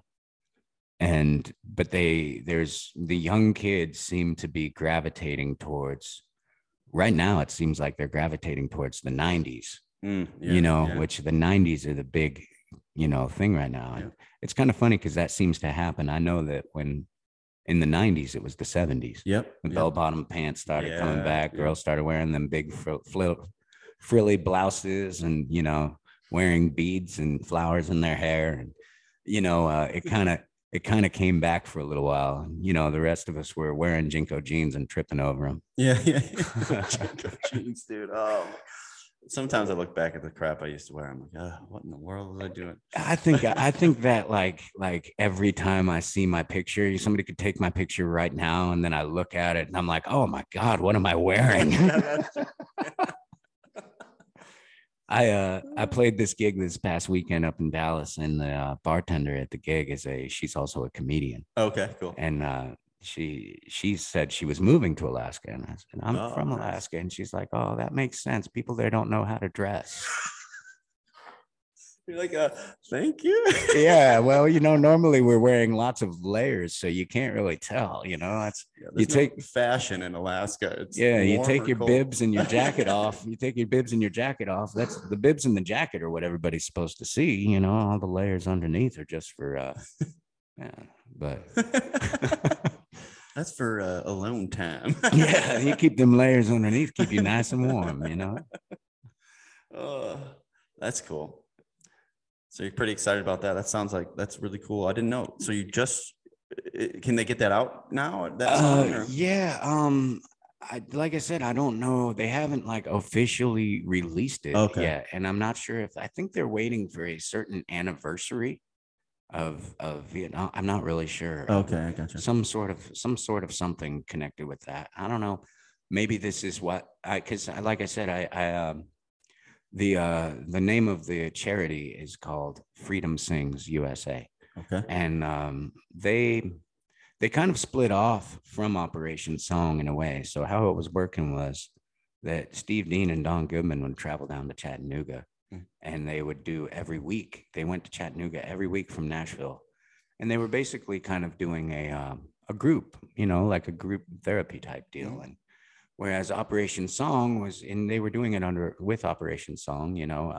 but there's the young kids seem to be gravitating towards, right now, it seems like they're gravitating towards the 90s. Which the 90s are the big, thing right now. And it's kind of funny because that seems to happen. I know that when in the 90s, it was the 70s. Yep. The bell-bottom pants started coming back. Girls started wearing them big frilly blouses and, wearing beads and flowers in their hair. And, it kind of came back for a little while. The rest of us were wearing Jinko jeans and tripping over them. Yeah. Jinko jeans, dude. Oh, sometimes I look back at the crap I used to wear. I'm like, what in the world was I doing? I think that like every time I see my picture, somebody could take my picture right now, and then I look at it and I'm like, oh my God, what am I wearing? I played this gig this past weekend up in Dallas, and the bartender at the gig she's also a comedian. Okay, cool. And she said she was moving to Alaska, and I said, I'm from Alaska. And she's like, oh, that makes sense. People there don't know how to dress. You're like, thank you. Yeah, well, normally we're wearing lots of layers, so you can't really tell. You take fashion in Alaska. It's you take your cold. bibs and your jacket off. You take your bibs and your jacket off. That's the bibs and the jacket are what everybody's supposed to see. All the layers underneath are just for but that's for alone time. Yeah, you keep them layers underneath, keep you nice and warm. Oh, that's cool. So you're pretty excited about that. That sounds like that's really cool. I didn't know. So you just can they get that out now? That song, yeah. like I said, I don't know. They haven't like officially released it yet, and I'm not sure if I think they're waiting for a certain anniversary of Vietnam. I'm not really sure. Okay, I gotcha. Some sort of something connected with that. I don't know. Maybe this is what because like I said, the name of the charity is called Freedom Sings USA. Okay. And they kind of split off from Operation Song in a way. So how it was working was that Steve Dean and Don Goodman would travel down to Chattanooga, and they would do every week. They went to Chattanooga every week from Nashville, and they were basically kind of doing a group, like a group therapy type deal. And whereas Operation Song was, and they were doing it with Operation Song,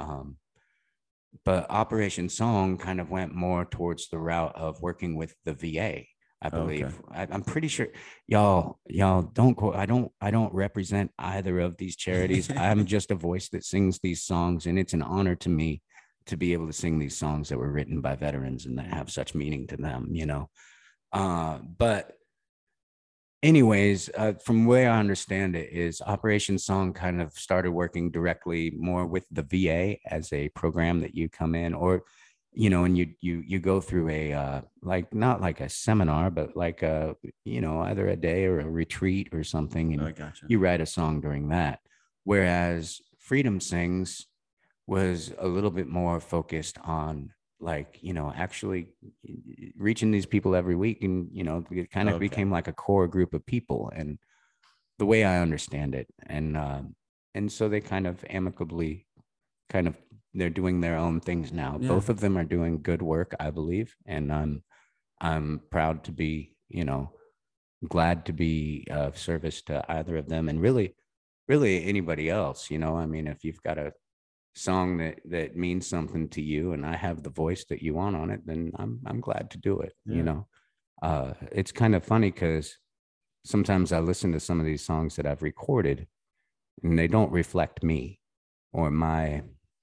but Operation Song kind of went more towards the route of working with the VA, I believe. Okay. I'm pretty sure y'all don't quote. I don't represent either of these charities. I'm just a voice that sings these songs, and it's an honor to me to be able to sing these songs that were written by veterans and that have such meaning to them, But anyways, from where I understand it is Operation Song kind of started working directly more with the VA as a program that you come in, or and you go through a like not like a seminar, but like either a day or a retreat or something, and you write a song during that. Whereas Freedom Sings was a little bit more focused on actually reaching these people every week, and it kind of became like a core group of people, and the way I understand it, and so they kind of amicably they're doing their own things now. Yeah. Both of them are doing good work, I believe. And I'm proud to be, glad to be of service to either of them. And really anybody else, if you've got a song that means something to you and I have the voice that you want on it, then I'm glad to do it. Yeah. It's kind of funny because sometimes I listen to some of these songs that I've recorded and they don't reflect me or my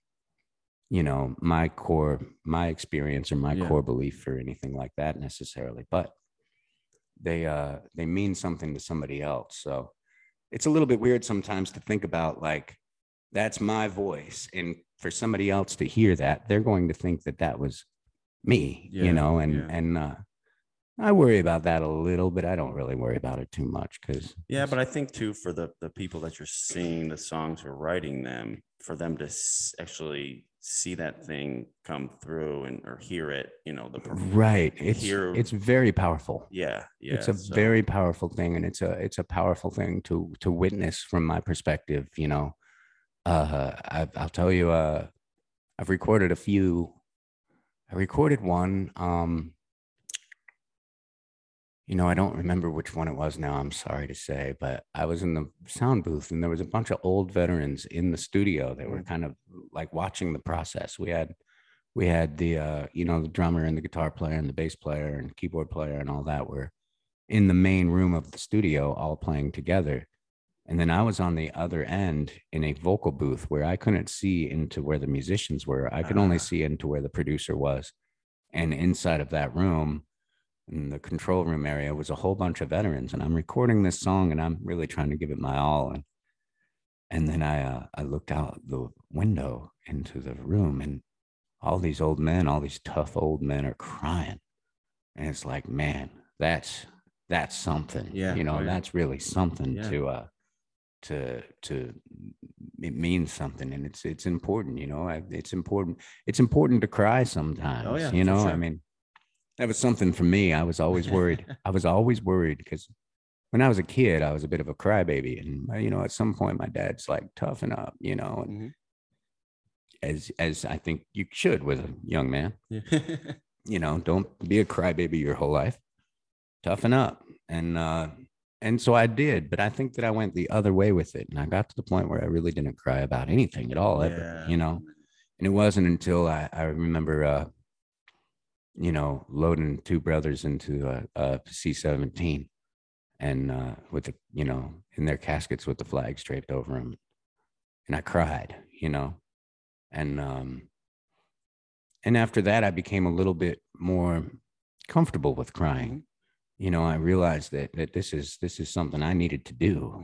experience or my core belief or anything like that necessarily, but they mean something to somebody else. So it's a little bit weird sometimes to think about like, that's my voice. And for somebody else to hear that, they're going to think that was me, and I worry about that a little, but I don't really worry about it too much because. Yeah, but I think too, for the people that you're singing the songs or writing them, for them to actually see that thing come through or hear it, right. It's very powerful. Yeah. It's a very powerful thing. And it's a powerful thing to witness from my perspective, I'll tell you, I've recorded a few. I recorded one, I don't remember which one it was now, I'm sorry to say, but I was in the sound booth and there was a bunch of old veterans in the studio that were kind of like watching the process. We had the, the drummer and the guitar player and the bass player and keyboard player and all that were in the main room of the studio, all playing together. And then I was on the other end in a vocal booth where I couldn't see into where the musicians were. I could only see into where the producer was. And inside of that room, in the control room area, was a whole bunch of veterans, and I'm recording this song and I'm really trying to give it my all. And then I looked out the window into the room and all these old men, all these tough old men are crying. And it's like, man, that's something, that's really something to it means something. And it's important, it's important to cry sometimes, sure. I mean, that was something for me. I was always worried. Because when I was a kid, I was a bit of a crybaby. And, at some point my dad's like, toughen up, and as I think you should with a young man, don't be a crybaby your whole life, toughen up. And so I did, but I think that I went the other way with it. And I got to the point where I really didn't cry about anything at all, ever, and it wasn't until I remember, loading two brothers into a C-17 and with the, in their caskets with the flags draped over them. And I cried, and after that, I became a little bit more comfortable with crying, I realized that this is something I needed to do,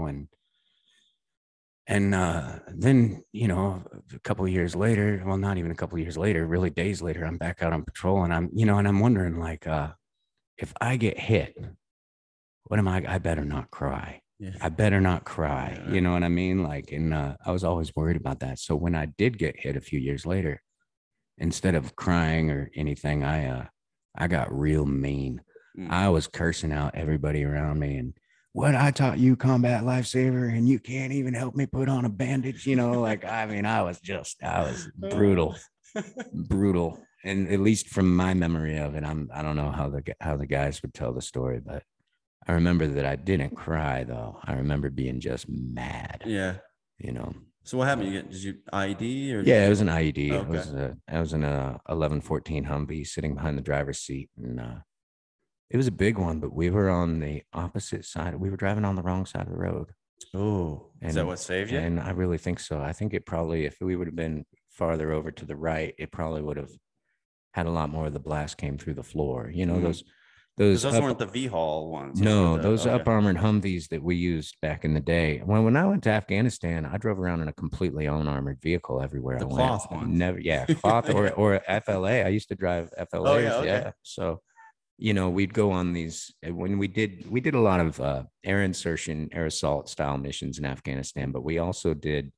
and then, a couple of years later, well, not even a couple of years later, really days later, I'm back out on patrol, and I'm wondering, like, if I get hit, what am I better not cry. Yeah. I better not cry. Yeah, right. You know what I mean? Like, and I was always worried about that. So when I did get hit a few years later, instead of crying or anything, I got real mean. I was cursing out everybody around me, and what, I taught you combat lifesaver and you can't even help me put on a bandage, like, I mean, I was brutal. And at least from my memory of it, I don't know how the guys would tell the story, but I remember that I didn't cry though. I remember being just mad. Yeah. So what happened? Did you IED or? Yeah, it was an IED. Okay. I was in a 1114 Humvee sitting behind the driver's seat, and it was a big one, but we were on the opposite side. We were driving on the wrong side of the road. Oh, is that what saved you? And I really think so. I think it probably, if we would have been farther over to the right, it probably would have had a lot more of the blast came through the floor. Those weren't the V-Haul ones. No, those up armored Humvees that we used back in the day. When I went to Afghanistan, I drove around in a completely unarmored vehicle everywhere I went. The cloth ones. Never, yeah, cloth or FLA. I used to drive FLAs. Oh, yeah, okay. Yeah. So, we'd go on these when we did a lot of air insertion, air assault style missions in Afghanistan, but we also did,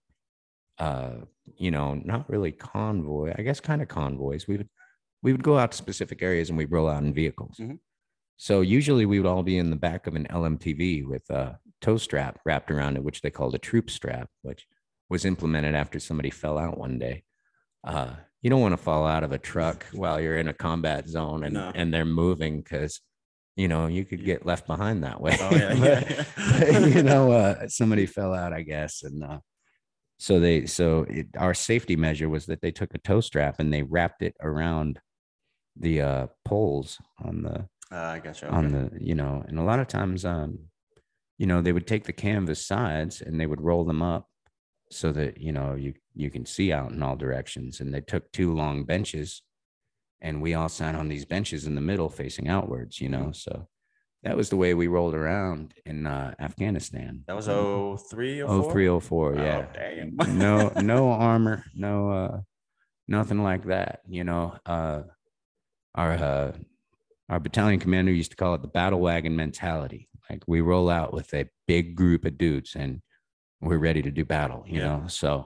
not really convoy, I guess kind of convoys. We would go out to specific areas and we'd roll out in vehicles. Mm-hmm. So usually we would all be in the back of an LMTV with a tow strap wrapped around it, which they called a troop strap, which was implemented after somebody fell out one day. You don't want to fall out of a truck while you're in a combat zone and they're moving, because, you could get left behind that way. Oh, yeah. Somebody fell out, I guess. And our safety measure was that they took a tow strap and they wrapped it around the poles on the, I gotcha. On the, and a lot of times, they would take the canvas sides and they would roll them up so that, you can see out in all directions. And they took 2 long benches and we all sat on these benches in the middle facing outwards, so that was the way we rolled around in Afghanistan. That was 03, 04? 03, 04, yeah. Oh, damn. No armor, nothing like that. Our battalion commander used to call it the battle wagon mentality. Like, we roll out with a big group of dudes and we're ready to do battle, you know? So,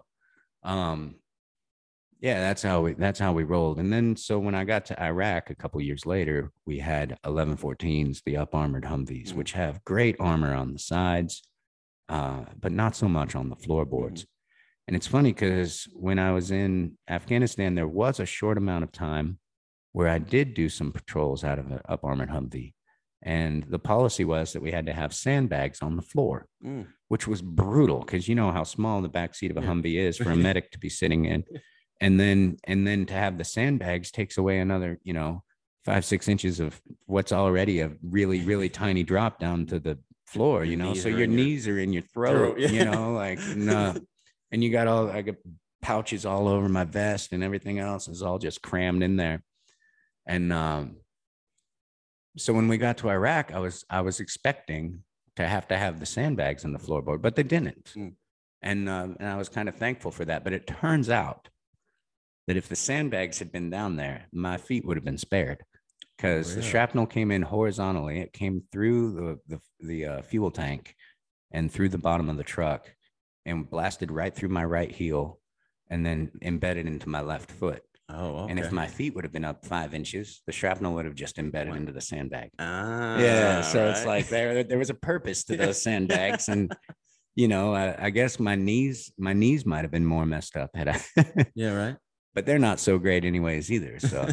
that's how we rolled. And then, so when I got to Iraq a couple years later, we had 1114s, the up armored Humvees, which have great armor on the sides, but not so much on the floorboards. And it's funny because when I was in Afghanistan, there was a short amount of time where I did do some patrols out of an up armored Humvee. And the policy was that we had to have sandbags on the floor, which was brutal because you know how small the backseat of a Humvee is for a medic to be sitting in. And then to have the sandbags takes away another, 5-6 inches of what's already a really, really tiny drop down to the floor, so your knees are in your throat, and you got I got pouches all over my vest and everything else is all just crammed in there. And so when we got to Iraq, I was expecting to have the sandbags on the floorboard, but they didn't. And I was kind of thankful for that. But it turns out that if the sandbags had been down there, my feet would have been spared, because the shrapnel came in horizontally. It came through the fuel tank and through the bottom of the truck and blasted right through my right heel and then embedded into my left foot. Oh, okay. And if my feet would have been up 5 inches, the shrapnel would have just embedded into the sandbag. So it's like there was a purpose to those sandbags. And, I guess my knees might have been more messed up had I. Yeah, right. But they're not so great anyways either. So,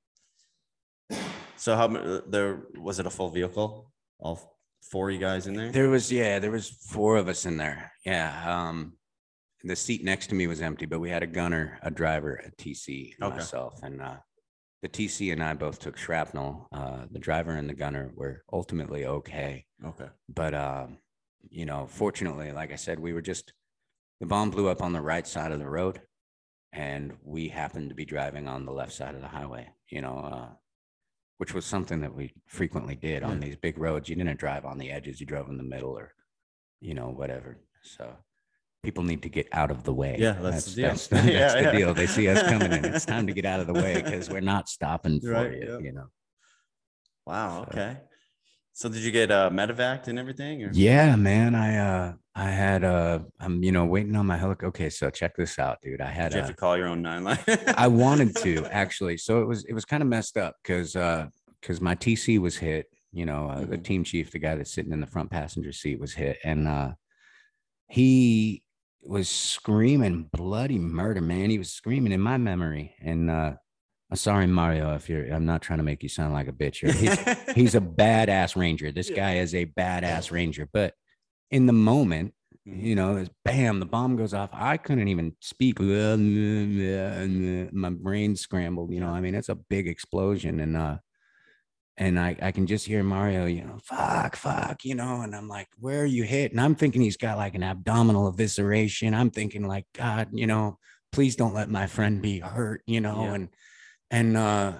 so was it a full vehicle? All 4 of you guys in there? There was 4 of us in there. Yeah. The seat next to me was empty, but we had a gunner, a driver, a TC, and myself. And the TC and I both took shrapnel. The driver and the gunner were ultimately okay. Okay. But, fortunately, like I said, the bomb blew up on the right side of the road, and we happened to be driving on the left side of the highway. which was something that we frequently did on these big roads. You didn't drive on the edges, you drove in the middle, or, you know, whatever. So people need to get out of the way. Yeah, that's the deal. That's the deal. They see us coming in. It's time to get out of the way because we're not stopping for you, you know. Wow. Okay. So did you get medevac and everything? Or? Yeah, man. I had I'm, you know, waiting on my helicopter. Okay, so check this out, dude. I had Did you have to call your own 911? I wanted to actually. So it was kind of messed up because my TC was hit. You know, the team chief, the guy that's sitting in the front passenger seat, was hit, and he was screaming bloody murder, man. He was screaming in my memory, and I'm sorry, Mario, I'm not trying to make you sound like a bitch here. He's a badass ranger. This guy is a badass ranger. But in the moment, you know, bam, the bomb goes off. I couldn't even speak. My brain scrambled, you know. I mean, it's a big explosion. And I can just hear Mario, you know, fuck, you know, and I'm like, where are you hit? And I'm thinking he's got like an abdominal evisceration. I'm thinking like, God, you know, please don't let my friend be hurt, you know, and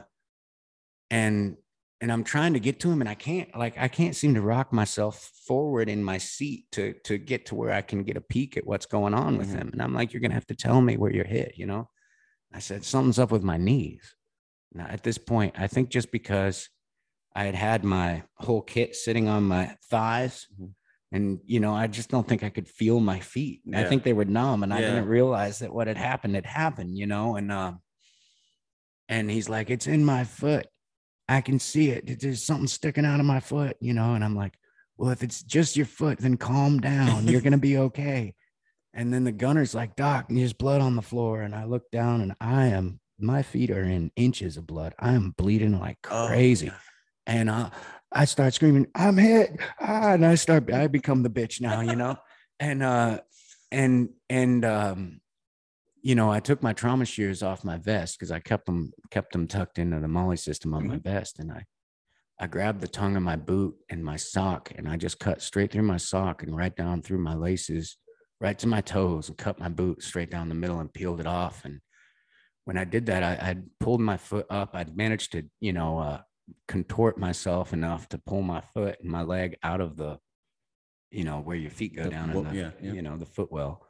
I'm trying to get to him, and I can't seem to rock myself forward in my seat to get to where I can get a peek at what's going on with him. And I'm like, you're going to have to tell me where you're hit, you know? I said, something's up with my knees. Now at this point, I think just because I had my whole kit sitting on my thighs, and, you know, I just don't think I could feel my feet. I think they were numb, and I didn't realize that what had happened, you know? And he's like, it's in my foot. I can see it. There's something sticking out of my foot, you know? And I'm like, well, if it's just your foot, then calm down. You're going to be okay. And then the gunner's like, Doc, there's blood on the floor. And I look down, and my feet are in inches of blood. I am bleeding like crazy. And I start screaming, I'm hit. And I become the bitch now, you know? And you know, I took my trauma shears off my vest because I kept them tucked into the Molly system on my vest. And I grabbed the tongue of my boot and my sock, and I just cut straight through my sock and right down through my laces, right to my toes, and cut my boot straight down the middle and peeled it off. And when I did that, I pulled my foot up. I'd managed to, you know, contort myself enough to pull my foot and my leg out of the, you know, where your feet go down in the, you know, the footwell.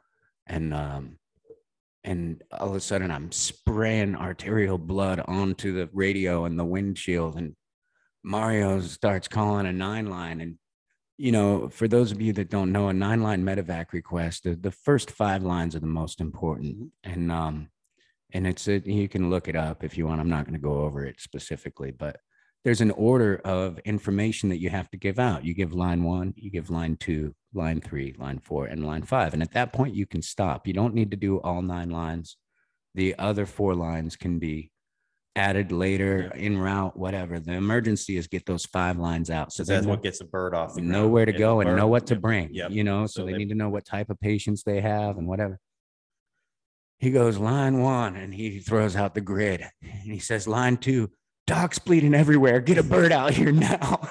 And all of a sudden I'm spraying arterial blood onto the radio and the windshield, and Mario starts calling a 9-line. And, you know, for those of you that don't know, a 9-line medevac request, the first 5 lines are the most important. And you can look it up if you want. I'm not going to go over it specifically, but there's an order of information that you have to give out. You give line 1, you give line 2, line 3, line 4, and line 5. And at that point, you can stop. You don't need to do all 9 lines. The other 4 lines can be added later, en route, whatever. The emergency is get those 5 lines out. So that's what gets a bird off. Know where to go and know what to bring, you know, so they need to know what type of patients they have and whatever. He goes, line 1, and he throws out the grid. And he says, line 2, Doc's bleeding everywhere. Get a bird out here now.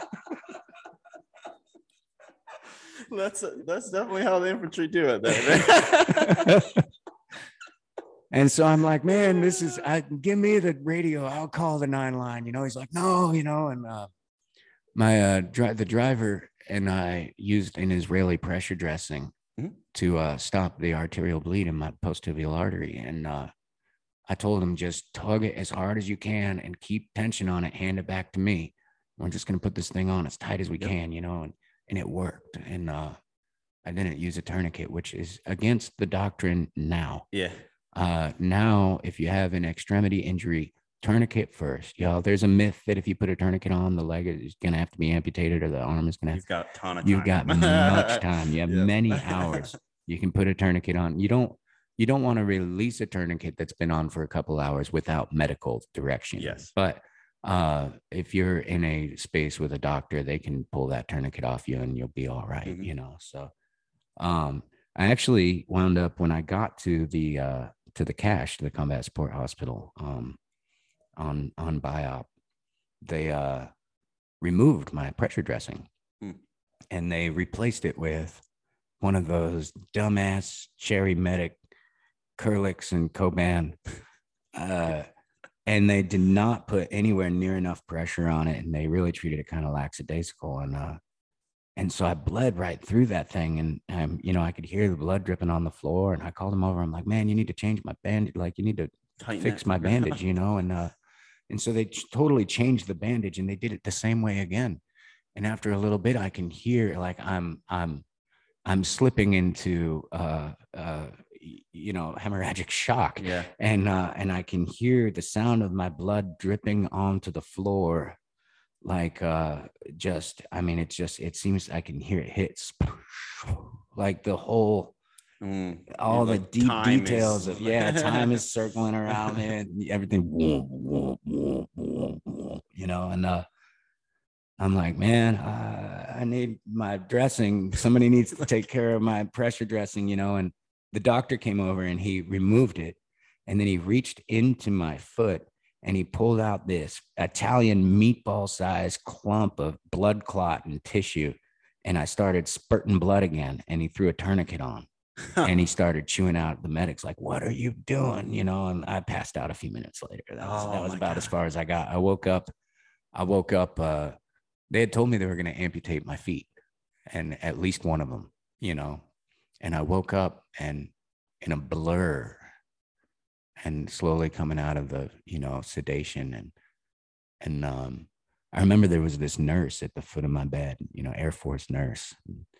That's definitely how the infantry do it then. And so I'm like, man, give me the radio. I'll call the 9-line. You know, he's like, no, you know, and the driver and I used an Israeli pressure dressing to stop the arterial bleed in my post-tibial artery. And I told him, just tug it as hard as you can and keep tension on it. Hand it back to me. We're just going to put this thing on as tight as we can, you know, and it worked. And I didn't use a tourniquet, which is against the doctrine now. Yeah. Now, if you have an extremity injury, tourniquet first. There's a myth that if you put a tourniquet on, the leg is going to have to be amputated or the arm is going to have. You've got a ton of time. You've got much time. You have many hours. You can put a tourniquet on. You don't want to release a tourniquet that's been on for a couple hours without medical direction. Yes. But if you're in a space with a doctor, they can pull that tourniquet off you and you'll be all right, you know? So I actually wound up, when I got to the CASH, the Combat Support Hospital, on BIOP, they removed my pressure dressing and they replaced it with one of those dumbass Cherry Medic Kerlix and Coban and they did not put anywhere near enough pressure on it, and they really treated it kind of lackadaisical, and so I bled right through that thing, and you know, I could hear the blood dripping on the floor, and I called him over. I'm like, man, you need to change my bandage, like you need to fix my bandage, you know, and so they totally changed the bandage, and they did it the same way again. And after a little bit, I can hear like I'm slipping into you know, hemorrhagic shock. Yeah. And I can hear the sound of my blood dripping onto the floor. Like just, I mean, it seems I can hear it hits like the whole all the like deep details of time is circling around it, everything, you know, and I'm like, man, I need my dressing. Somebody needs to take care of my pressure dressing, you know. And the doctor came over and he removed it. And then he reached into my foot and he pulled out this Italian meatball sized clump of blood clot and tissue. And I started spurting blood again. And he threw a tourniquet on and he started chewing out the medics, like, what are you doing? You know, and I passed out a few minutes later. That was about as far as I got. I woke up. They had told me they were going to amputate my feet, and at least one of them, you know, and I woke up and in a blur and slowly coming out of the, you know, sedation. And I remember there was this nurse at the foot of my bed, you know, Air Force nurse.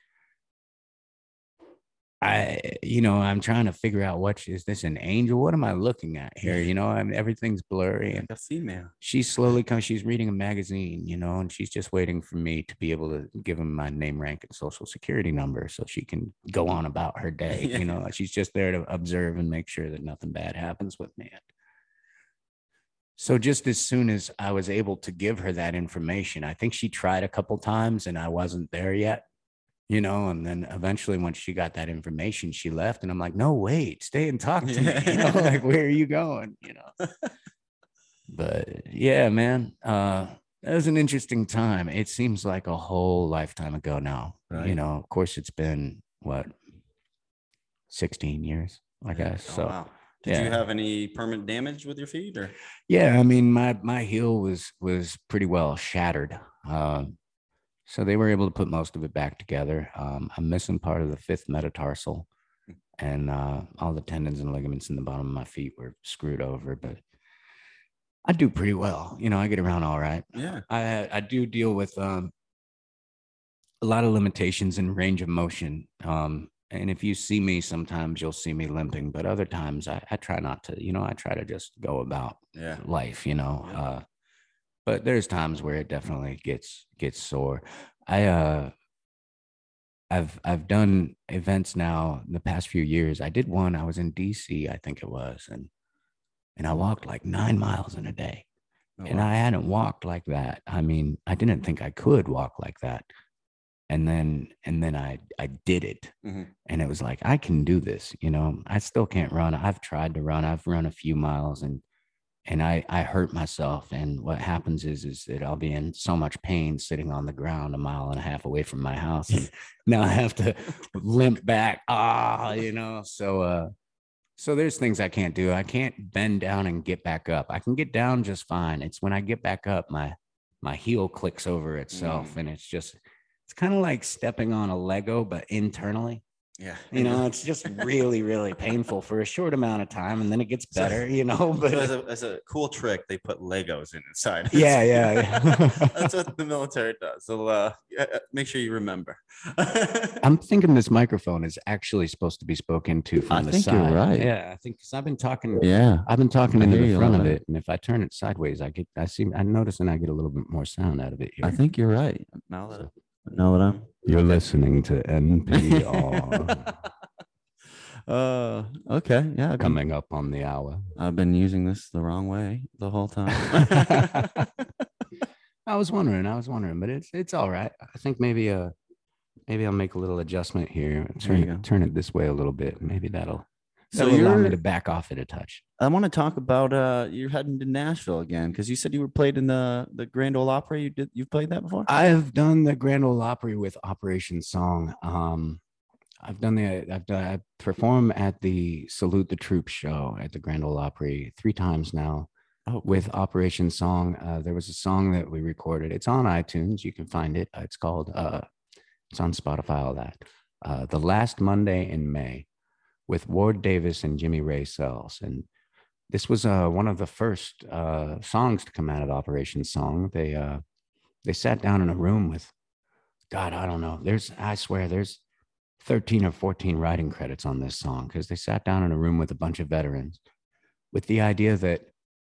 I'm trying to figure out, what is this, an angel? What am I looking at here? You know, I mean, everything's blurry. And a female. She's slowly coming. She's reading a magazine, you know, and she's just waiting for me to be able to give him my name, rank, and social security number so she can go on about her day. You know, she's just there to observe and make sure that nothing bad happens with me. So just as soon as I was able to give her that information, I think she tried a couple times and I wasn't there yet. You know, and then eventually once she got that information, she left. And I'm like, no, wait, stay and talk to me. You know, like, where are you going? You know, but yeah, man, that was an interesting time. It seems like a whole lifetime ago now. Right. You know, of course, it's been 16 years, I guess. So, wow. Did you have any permanent damage with your feet, or? Yeah, I mean, my heel was pretty well shattered. So they were able to put most of it back together. I'm missing part of the fifth metatarsal, and all the tendons and ligaments in the bottom of my feet were screwed over, but I do pretty well. You know, I get around all right. Yeah. I do deal with a lot of limitations in range of motion. And if you see me, sometimes you'll see me limping, but other times I try not to, you know, I try to just go about life, you know. Yeah. But there's times where it definitely gets sore. I've done events now in the past few years. I did one. I was in DC, I think it was, and I walked like 9 miles in a day. Oh, and wow. I hadn't walked like that. I mean, I didn't think I could walk like that. And then I did it. Mm-hmm. And it was like, I can do this. You know, I still can't run. I've tried to run. I've run a few miles and I hurt myself. And what happens is that I'll be in so much pain sitting on the ground 1.5 miles away from my house. And now I have to limp back. You know, so there's things I can't do. I can't bend down and get back up. I can get down just fine. It's when I get back up, my heel clicks over itself. And it's kind of like stepping on a Lego, but internally. Yeah. You know, it's just really, really painful for a short amount of time, and then it gets better, you know. But as a cool trick, they put Legos inside. Yeah. That's what the military does. So make sure you remember. I'm thinking this microphone is actually supposed to be spoken to from the side. You're right. Yeah, I think, because I've been talking. Yeah, I've been talking into the front of it, and if I turn it sideways, I'm noticing I get a little bit more sound out of it here. I think you're right. Now that you're listening to NPR. Okay. Yeah. Coming up on the hour. I've been using this the wrong way the whole time. I was wondering, but it's all right. I think maybe I'll make a little adjustment here. Turn it this way a little bit. Maybe that'll allow me to back off it a touch. I want to talk about you're heading to Nashville again, because you said you were played in the Grand Ole Opry. You've played that before? I've done the Grand Ole Opry with Operation Song. I perform at the Salute the Troops show at the Grand Ole Opry 3 times now. with Operation Song. There was a song that we recorded. It's on iTunes. You can find it. It's called, it's on Spotify, all that. The Last Monday in May with Ward Davis and Jimmy Ray Sells. And this was one of the first songs to come out of Operation Song. They sat down in a room with, God, I don't know. I swear there's 13 or 14 writing credits on this song, because they sat down in a room with a bunch of veterans with the idea that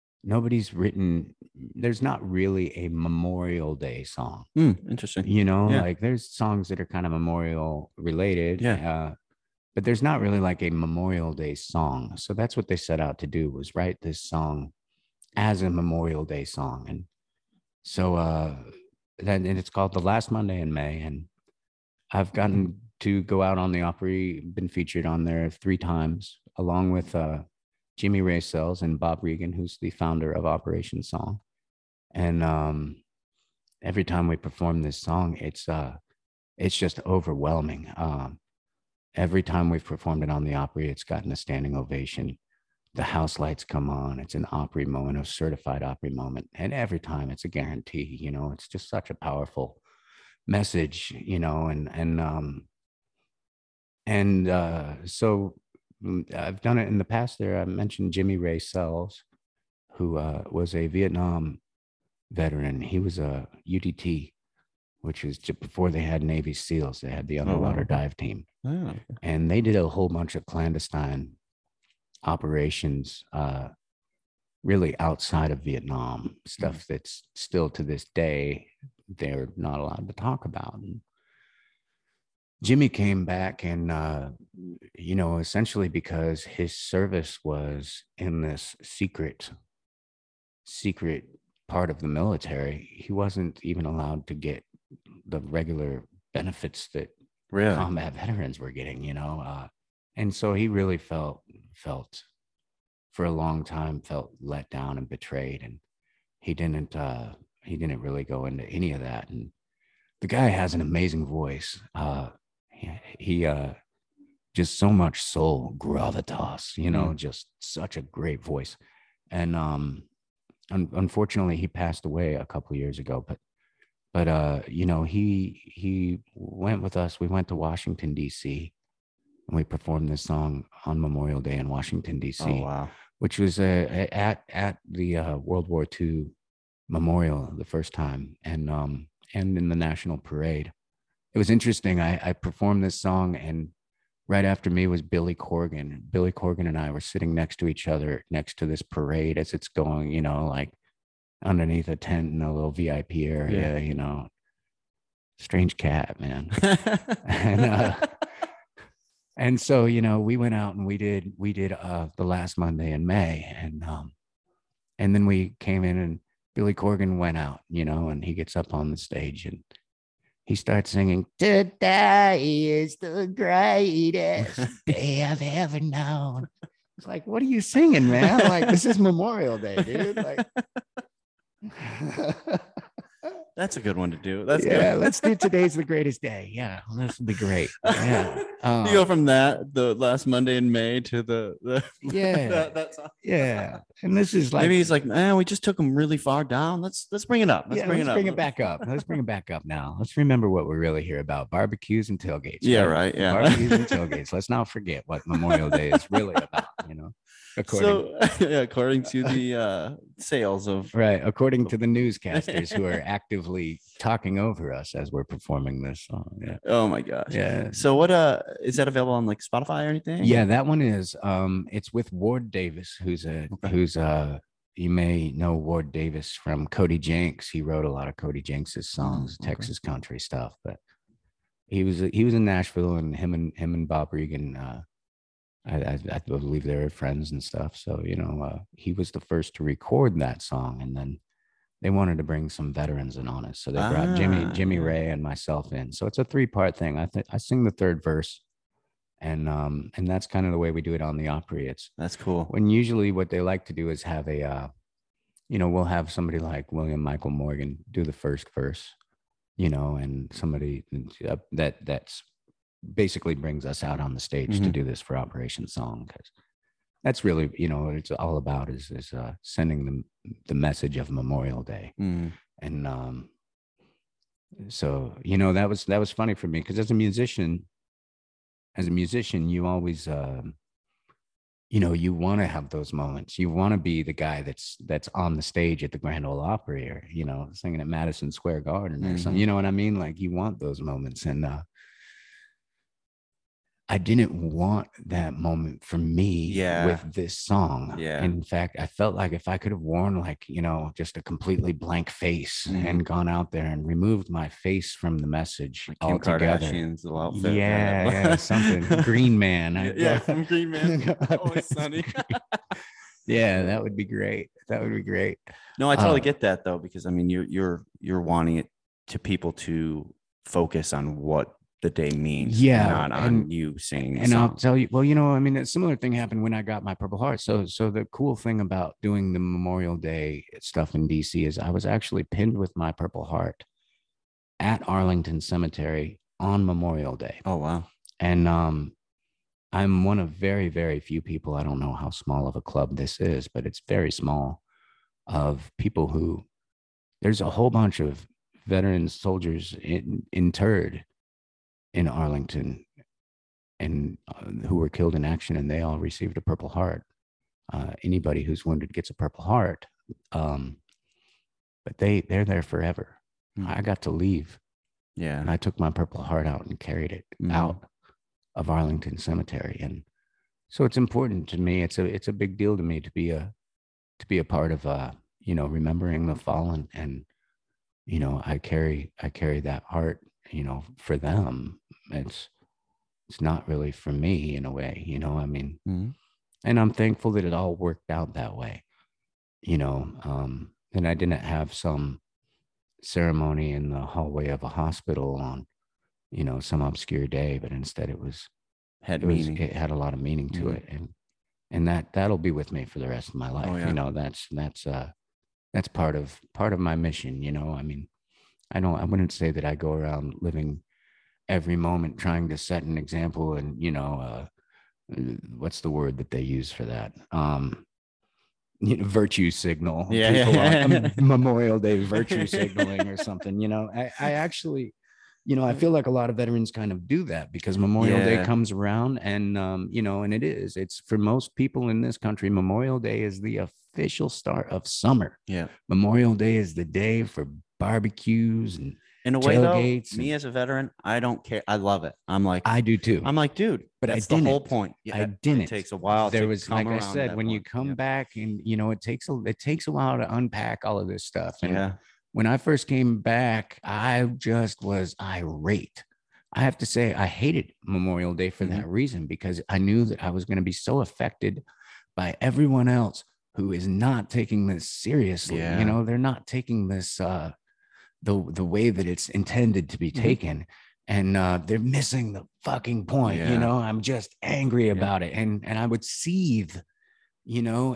there's not really a Memorial Day song. Interesting. You know, like there's songs that are kind of memorial related. Yeah. But there's not really like a Memorial Day song. So that's what they set out to do, was write this song as a Memorial Day song. And so and it's called The Last Monday in May. And I've gotten to go out on the Opry, been featured on there 3 times, along with Jimmy Ray Sells and Bob Regan, who's the founder of Operation Song. And every time we perform this song, it's just overwhelming. Every time we've performed it on the Opry, it's gotten a standing ovation. The house lights come on. It's an Opry moment, a certified Opry moment. And every time it's a guarantee, you know, it's just such a powerful message, you know, so I've done it in the past there. I mentioned Jimmy Ray Sells, who was a Vietnam veteran. He was a UDT, which was just before they had Navy SEALs. They had the underwater dive team. Oh. And they did a whole bunch of clandestine operations, really outside of Vietnam, stuff that's still to this day they're not allowed to talk about. And Jimmy came back and, you know, essentially because his service was in this secret part of the military, he wasn't even allowed to get the regular benefits that combat veterans were getting, you know. And so he really felt for a long time, felt let down and betrayed. And he didn't really go into any of that. And the guy has an amazing voice. He just so much soul, gravitas, you know, just such a great voice. And unfortunately, he passed away a couple of years ago. But you know, he went with us. We went to Washington, D.C., and we performed this song on Memorial Day in Washington, D.C. Oh, wow. Which was at the World War II Memorial the first time, and in the National Parade. It was interesting. I performed this song, and right after me was Billy Corgan. Billy Corgan and I were sitting next to each other, next to this parade as it's going, you know, like underneath a tent in a little VIP area, you know. Strange cat, man. And so, you know, we went out and we did The Last Monday in May, and then we came in and Billy Corgan went out, you know, and he gets up on the stage and he starts singing, "Today is the greatest day I've ever known." It's like, what are you singing, man? Like, this is Memorial Day, dude. Like, That's a good one to do. That's yeah, good. let's do "Today's the Greatest Day." Yeah, this would be great. Yeah. You go from the Last Monday in May to the Yeah. that song. Yeah. And this is like, Maybe he's like, man, we just took him really far down. Let's bring it up. Let's bring it back up. Let's bring it back up now. Let's remember what we're really here about: barbecues and tailgates. Yeah, right. Yeah. Barbecues and tailgates. Let's not forget what Memorial Day is really about, you know. According to the sales of according to the newscasters who are actively talking over us as we're performing this song. Yeah. Oh my gosh. Yeah. So what is that available on like Spotify or anything? Yeah, that one is it's with Ward Davis, who's you may know Ward Davis from Cody Jenks. He wrote a lot of Cody Jenks's songs, Texas country stuff, but he was in Nashville, and him and Bob Regan, I believe they were friends and stuff. So, you know, he was the first to record that song, and then they wanted to bring some veterans in on it. So they brought Jimmy Ray and myself in. So it's a 3-part thing. I sing the 3rd verse, and that's kind of the way we do it on the Opry. That's cool. When usually what they like to do is have you know, we'll have somebody like William Michael Morgan do the first verse, you know, and somebody that's basically brings us out on the stage to do this for Operation Song, because that's really, you know, what it's all about is sending the message of Memorial Day. And so, you know, that was funny for me, because as a musician, you always you know, you want to have those moments. You want to be the guy that's on the stage at the Grand Ole Opry, or, you know, singing at Madison Square Garden or something. You know what I mean? Like, you want those moments. And I didn't want that moment for me with this song. In fact, I felt like if I could have worn, like, you know, just a completely blank face and gone out there and removed my face from the message like Kim altogether. Kardashian's little outfit. Yeah, something. Green Man. From Green Man. Always Sunny. Yeah, that would be great. That would be great. No, I totally get that, though, because I mean, you're wanting it to people to focus on what the day means, not on you singing. And I'll tell you, well, you know, I mean, a similar thing happened when I got my Purple Heart. So the cool thing about doing the Memorial Day stuff in DC is I was actually pinned with my Purple Heart at Arlington Cemetery on Memorial Day. Oh, wow. And I'm one of very, very few people, I don't know how small of a club this is, but it's very small, of people who, there's a whole bunch of veteran soldiers interred in Arlington, and who were killed in action, and they all received a Purple Heart. Anybody who's wounded gets a Purple Heart, but they're there forever. I got to leave, and I took my Purple Heart out and carried it out of Arlington Cemetery, and so it's important to me. It's a big deal to me to be a part of you know, remembering the fallen, and you know, I carry that heart, you know, for them. It's not really for me, in a way, you know, I mean, and I'm thankful that it all worked out that way, you know, and I didn't have some ceremony in the hallway of a hospital on, you know, some obscure day, but instead it had a lot of meaning to it. And that'll be with me for the rest of my life. You know, that's part of my mission, you know. I mean, I wouldn't say that I go around living every moment trying to set an example, and, you know, what's the word that they use for that? You know, virtue signal. Memorial Day virtue signaling or something, you know. I actually, you know, I feel like a lot of veterans kind of do that, because Memorial Day comes around, and, you know, and it's for most people in this country, Memorial Day is the official start of summer. Memorial Day is the day for barbecues and in a way, though, me as a veteran, I don't care. I love it. I'm like, I do too. I'm like, dude, but that's the whole point. I didn't. It takes a while. There was, like I said, when you come back, and, you know, it takes a while to unpack all of this stuff. And when I first came back, I just was irate. I have to say, I hated Memorial Day for that reason, because I knew that I was going to be so affected by everyone else who is not taking this seriously. You know, they're not taking this the way that it's intended to be taken, and they're missing the fucking point. You know, I'm just angry about it, and I would seethe, you know,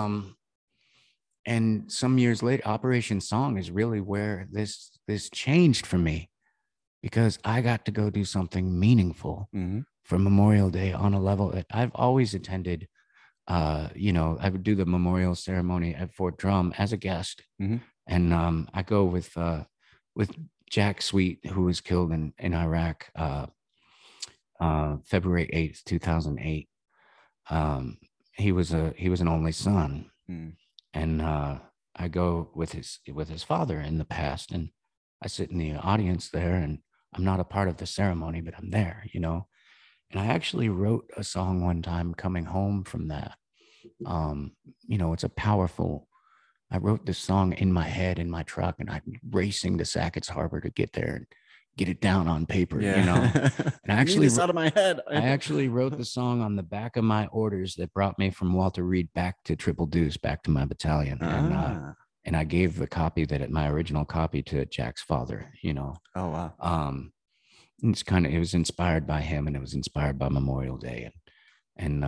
and some years later, Operation Song is really where this changed for me, because I got to go do something meaningful for Memorial Day on a level that I've always attended. You know, I would do the memorial ceremony at Fort Drum as a guest. And I go with Jack Sweet, who was killed in Iraq, February 8th, 2008. He was an only son. And I go with his father in the past, and I sit in the audience there, and I'm not a part of the ceremony, but I'm there, you know. And I actually wrote a song one time coming home from that. You know, it's a powerful. I wrote this song in my head in my truck, and I'm racing to Sackett's Harbor to get there and get it down on paper, you know. And I actually out of my head. I actually wrote the song on the back of my orders that brought me from Walter Reed back to Triple Deuce, back to my battalion. And I gave the copy my original copy to Jack's father, you know. Oh, wow. It was inspired by him, and it was inspired by Memorial Day. And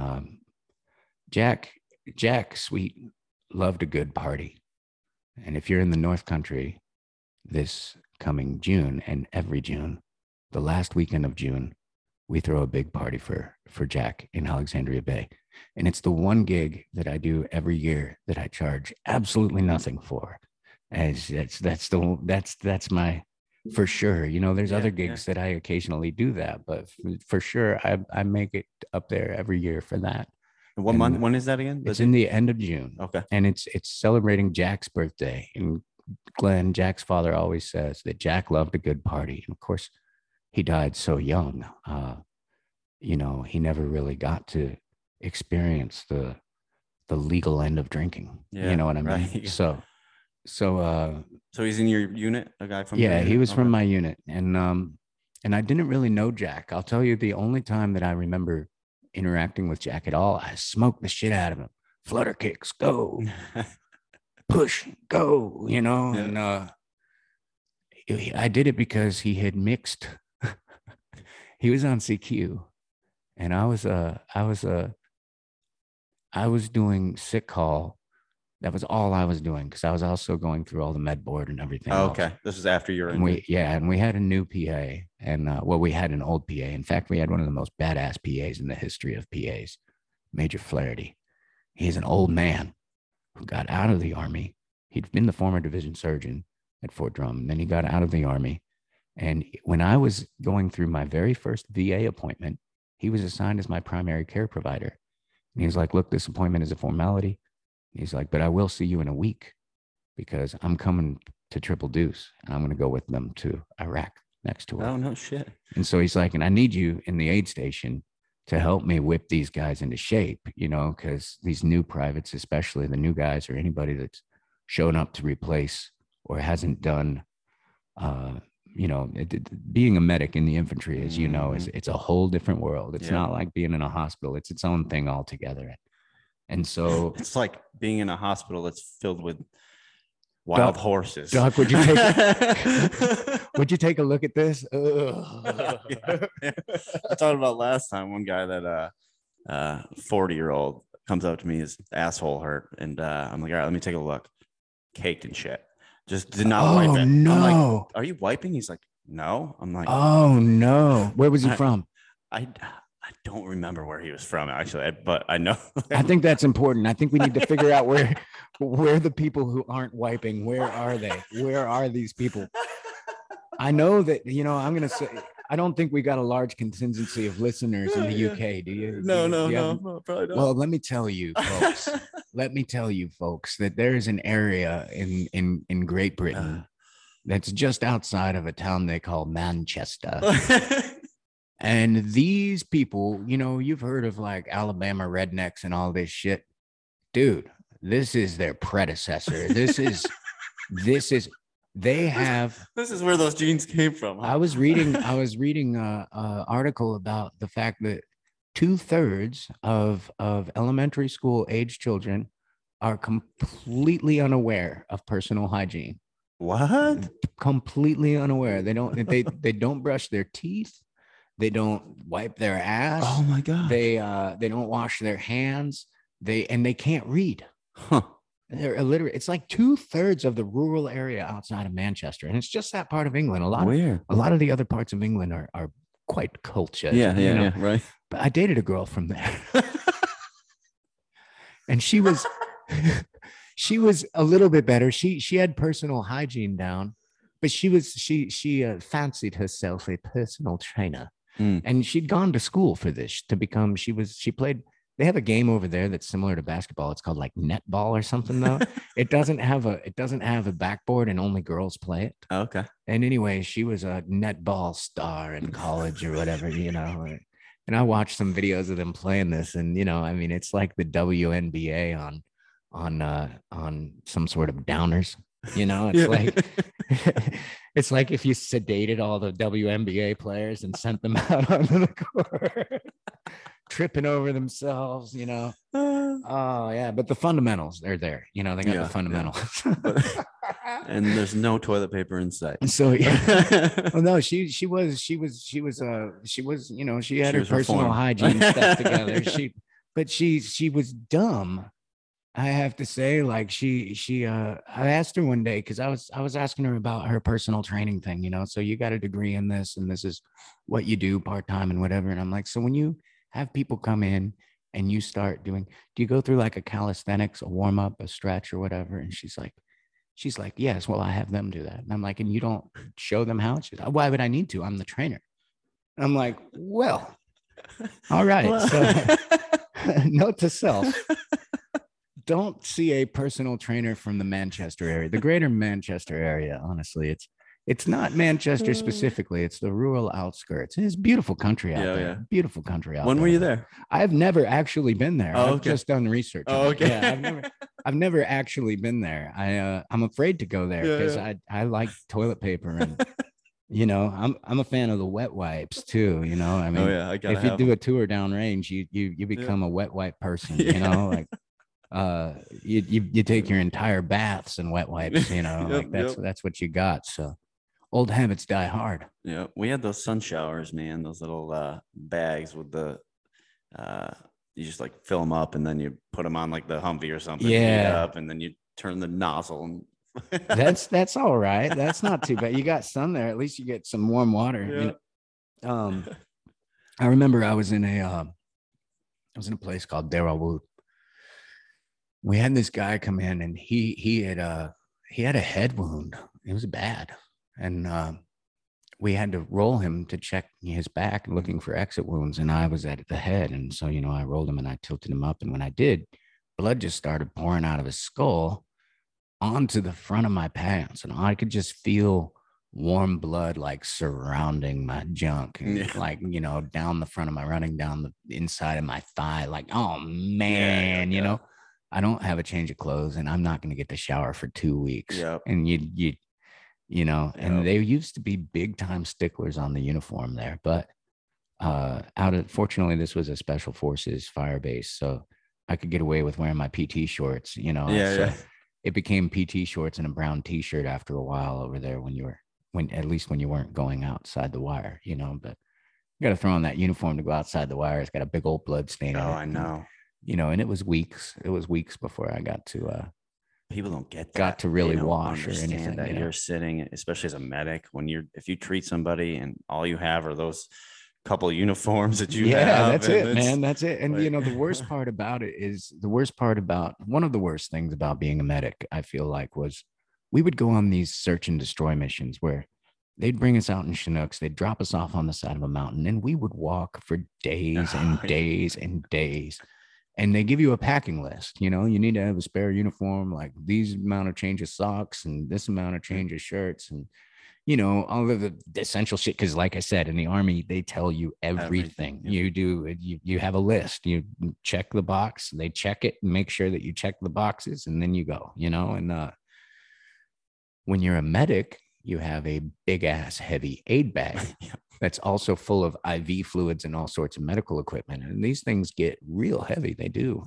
Jack Sweet loved a good party. And if you're in the North Country this coming June, and every June, the last weekend of June, we throw a big party for Jack in Alexandria Bay. And it's the one gig that I do every year that I charge absolutely nothing for. As that's my, for sure. You know, there's other gigs that I occasionally do that, but for sure I make it up there every year for that. What month? When is that again? It's in the end of June. Okay. And it's celebrating Jack's birthday. And Glenn, Jack's father, always says that Jack loved a good party. And of course, he died so young. You know, he never really got to experience the legal end of drinking. You know what I mean? Right. So he's in your unit, a guy from he was from my unit. And I didn't really know Jack. I'll tell you, the only time that I remember interacting with Jack at all, I smoked the shit out of him. Flutter kicks, go. Push, go, you know. And I did it because he had mixed. He was on CQ, and I was doing sick call. That was all I was doing, because I was also going through all the med board and everything. Oh, okay. This was after your and we had a new PA, and we had an old PA. In fact, we had one of the most badass PAs in the history of PAs, Major Flaherty. He's an old man who got out of the Army. He'd been the former division surgeon at Fort Drum, and then he got out of the Army. And when I was going through my very first VA appointment, he was assigned as my primary care provider. And he was like, look, this appointment is a formality. He's like, but I will see you in a week, because I'm coming to Triple Deuce and I'm going to go with them to Iraq next tour. Oh, no shit. And so he's like, and I need you in the aid station to help me whip these guys into shape, you know, because these new privates, especially the new guys or anybody that's shown up to replace or hasn't done, you know, being a medic in the infantry, as you know, it's a whole different world. It's not like being in a hospital. It's its own thing altogether. And so it's like being in a hospital that's filled with wild horses. Doc, would you take a look at this? I thought about last time, one guy that 40-year-old comes up to me, his asshole hurt, and I'm like, all right, let me take a look. Caked and shit. Just did not wipe it. No. I'm like, are you wiping? He's like, no. I'm like, oh no. Where was he from? I don't remember where he was from, actually, but I know. I think that's important. I think we need to figure out where the people who aren't wiping, where are they? Where are these people? I know that, you know, I'm going to say, I don't think we got a large contingency of listeners in the UK. Do you? No, probably not. Well, let me tell you, folks, that there is an area in Great Britain that's just outside of a town they call Manchester. And these people, you know, you've heard of like Alabama rednecks and all this shit. Dude, this is their predecessor. This is where those genes came from. Huh? I was reading a article about the fact that 2/3 of elementary school age children are completely unaware of personal hygiene. What? Completely unaware. They don't brush their teeth. They don't wipe their ass. Oh my God. They don't wash their hands. They can't read. Huh. They're illiterate. It's like 2/3 of the rural area outside of Manchester. And it's just that part of England. A lot of the other parts of England are quite cultured. Yeah, right. But I dated a girl from there. And she was a little bit better. She had personal hygiene down, but she fancied herself a personal trainer. And she'd gone to school for this to become, they have a game over there that's similar to basketball. It's called like netball or something though. It doesn't have a backboard and only girls play it. Oh, okay. And anyway, she was a netball star in college or whatever, you know. And I watched some videos of them playing this, and you know, I mean, it's like the WNBA on some sort of downers. You know, it's like if you sedated all the WNBA players and sent them out onto the court, tripping over themselves, you know. Oh yeah, but the fundamentals, they're there. You know, they got the fundamentals. Yeah. And there's no toilet paper in sight. So yeah. Well, no, she was, you know, she had her personal hygiene stuff together. She was dumb. I have to say, like I asked her one day because I was asking her about her personal training thing, you know. So you got a degree in this, and this is what you do part time and whatever. And I'm like, so when you have people come in and you start doing, do you go through like a calisthenics, a warm up, a stretch, or whatever? And she's like, yes. Well, I have them do that. And I'm like, and you don't show them how? She's like, why would I need to? I'm the trainer. And I'm like, well, all right. So note to self. Don't see a personal trainer from the Manchester area, the greater Manchester area. Honestly, it's not Manchester specifically. It's the rural outskirts. It's beautiful country out there. Yeah. Beautiful country out there. When were you there? I've never actually been there. Oh, I've just done research. Oh, okay. Yeah, I've never actually been there. I'm afraid to go there because I like toilet paper and you know, I'm a fan of the wet wipes too. You know, I mean, if you do a tour downrange, you become a wet wipe person. You know, like. You take your entire baths and wet wipes, you know, like that's what you got. So old habits die hard. Yeah, we had those sun showers, man. Those little bags with the you just like fill them up and then you put them on like the Humvee or something. Yeah, up, and then you turn the nozzle. And that's all right. That's not too bad. You got sun there. At least you get some warm water. Yeah. You know? I remember I was in a place called Darawoo. We had this guy come in and he had a head wound. It was bad. And we had to roll him to check his back looking for exit wounds. And I was at the head. And so, you know, I rolled him and I tilted him up. And when I did, blood just started pouring out of his skull onto the front of my pants. And I could just feel warm blood like surrounding my junk and like, you know, down the front of my, running down the inside of my thigh. Like, oh man, you know. I don't have a change of clothes and I'm not going to get to shower for 2 weeks. Yep. And you know, and they used to be big time sticklers on the uniform there, but fortunately this was a special forces fire base. So I could get away with wearing my PT shorts, you know. So it became PT shorts and a brown t-shirt after a while over there at least when you weren't going outside the wire, you know, but you got to throw on that uniform to go outside the wire. It's got a big old blood stain. Oh, I know. You know, and it was weeks before I got to people don't get that. Got to really wash or anything. That you're sitting, especially as a medic, if you treat somebody and all you have are those couple of uniforms that you have. Yeah, that's it, man. That's it. And you know, one of the worst things about being a medic, I feel like, was we would go on these search and destroy missions where they'd bring us out in Chinooks, they'd drop us off on the side of a mountain, and we would walk for days and days and days. And they give you a packing list. You know, you need to have a spare uniform, like these amount of change of socks and this amount of change of shirts, and you know, all of the essential shit. Because, like I said, in the Army, they tell you everything. You do. You have a list. You check the box. They check it and make sure that you check the boxes, and then you go. You know, and when you're a medic, you have a big ass heavy aid bag. That's also full of IV fluids and all sorts of medical equipment. And these things get real heavy. They do.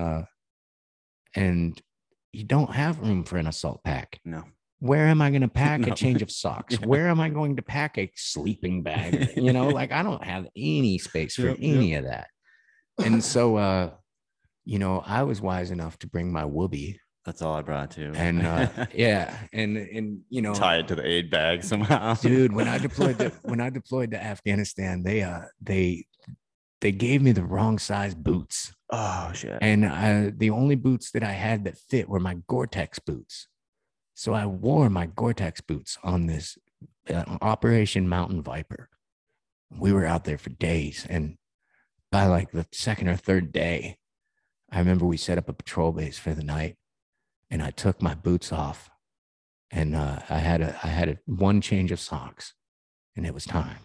And you don't have room for an assault pack. No. Where am I going to pack a change of socks? Where am I going to pack a sleeping bag? You know, like I don't have any space for any of that. And so, you know, I was wise enough to bring my whoopee. That's all I brought too. And and you know, tie it to the aid bag somehow. Dude, when I deployed to Afghanistan, they gave me the wrong size boots. Oh shit. And the only boots that I had that fit were my Gore-Tex boots. So I wore my Gore-Tex boots on this Operation Mountain Viper. We were out there for days, and by like the second or third day, I remember we set up a patrol base for the night. And I took my boots off, and I had one change of socks, and it was time.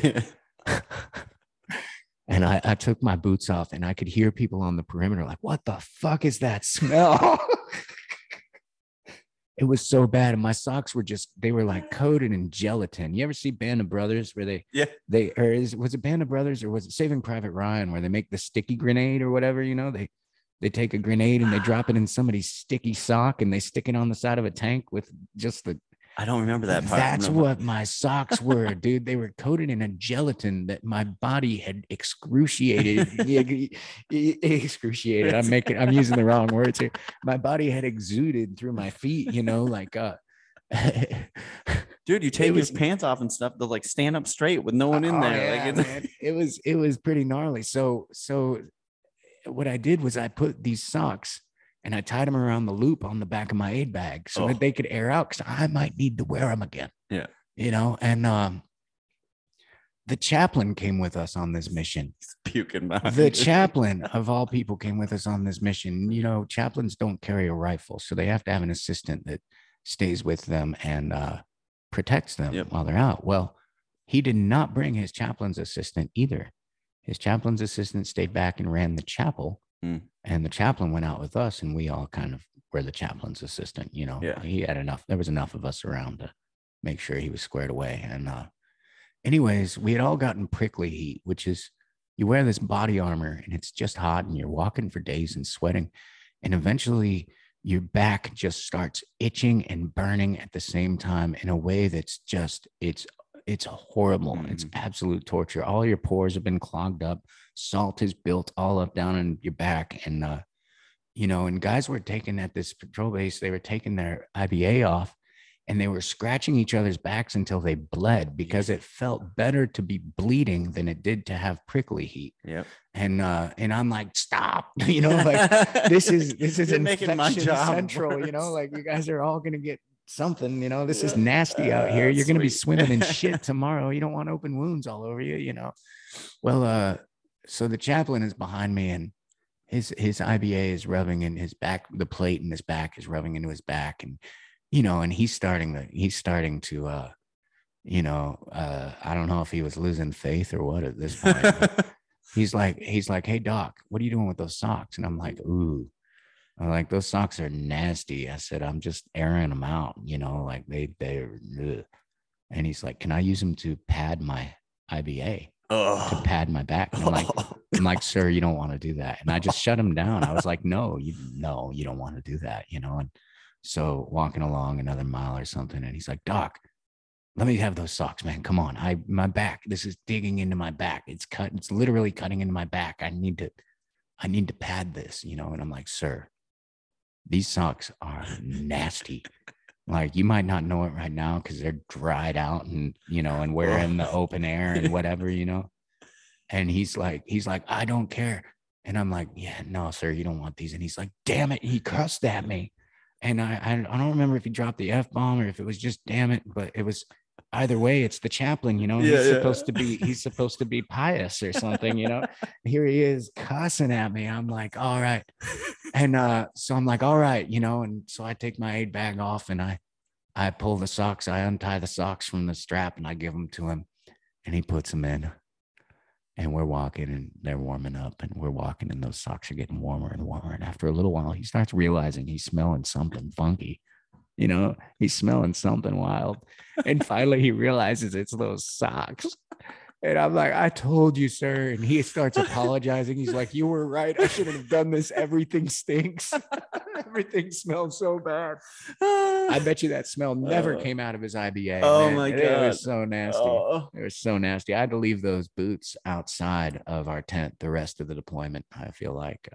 And I took my boots off, and I could hear people on the perimeter like, "What the fuck is that smell?" It was so bad, and my socks were they were like coated in gelatin. You ever see Band of Brothers where was it Band of Brothers or was it Saving Private Ryan where they make the sticky grenade or whatever? You know, they take a grenade and they drop it in somebody's sticky sock and they stick it on the side of a tank with just I don't remember that part. That's what my socks were, dude. They were coated in a gelatin that my body had excruciated. Excruciated. I'm using the wrong words here. My body had exuded through my feet, you know, like dude, you take his pants off and stuff to like stand up straight with no one in there. Yeah, like man. It was pretty gnarly. So what I did was I put these socks and I tied them around the loop on the back of my aid bag so that they could air out because I might need to wear them again. Yeah. You know, and the chaplain came with us on this mission. He's puking. The chaplain of all people came with us on this mission. You know, chaplains don't carry a rifle, so they have to have an assistant that stays with them and protects them while they're out. Well, he did not bring his chaplain's assistant either. His chaplain's assistant stayed back and ran the chapel. And the chaplain went out with us, and we all kind of were the chaplain's assistant. You know, he had enough. There was enough of us around to make sure he was squared away. And anyways, we had all gotten prickly heat, which is you wear this body armor and it's just hot and you're walking for days and sweating. And eventually your back just starts itching and burning at the same time in a way that's just, it's horrible. It's absolute torture. All your pores have been clogged up. Salt is built all up down in your back. And, you know, and guys were taking at this patrol base, they were taking their IBA off and they were scratching each other's backs until they bled because it felt better to be bleeding than it did to have prickly heat. Yep. And I'm like, stop, you know, like this is making my job central, worse. You know, like you guys are all going to get something, you know, this is nasty out here. You're going to be swimming in shit tomorrow. You don't want open wounds all over you, you know? Well, so the chaplain is behind me and his IBA is rubbing in his back. The plate in his back is rubbing into his back. And, you know, and he's starting to, you know, I don't know if he was losing faith or what at this point. he's like, hey doc, what are you doing with those socks? And I'm like, ooh. I'm like, those socks are nasty. I said, I'm just airing them out, you know, like they're, ugh. And he's like, can I use them to pad my IBA, to pad my back? And I'm like, sir, you don't want to do that. And I just shut him down. I was like, no, you don't want to do that, you know? And so walking along another mile or something. And he's like, doc, let me have those socks, man. Come on. My back, this is digging into my back. It's literally cutting into my back. I need to pad this, you know? And I'm like, sir, these socks are nasty. Like you might not know it right now because they're dried out and, you know, and we're in the open air and whatever, you know? And he's like, I don't care. And I'm like, yeah, no, sir, you don't want these. And he's like, damn it. He cussed at me. And I don't remember if he dropped the F-bomb or if it was just damn it, but it was either way, it's the chaplain, you know, he's supposed to be pious or something, you know. Here he is cussing at me. I'm like, all right. And so I'm like, all right, you know, and so I take my aid bag off and I pull the socks, I untie the socks from the strap and I give them to him and he puts them in. And we're walking and they're warming up and we're walking and those socks are getting warmer and warmer. And after a little while, he starts realizing he's smelling something funky. You know, he's smelling something wild. And finally he realizes it's those socks. And I'm like, I told you, sir. And he starts apologizing. He's like, you were right. I shouldn't have done this. Everything stinks. Everything smells so bad. I bet you that smell never came out of his IBA. Oh man. my God. It was so nasty. It was so nasty. I had to leave those boots outside of our tent the rest of the deployment. I feel like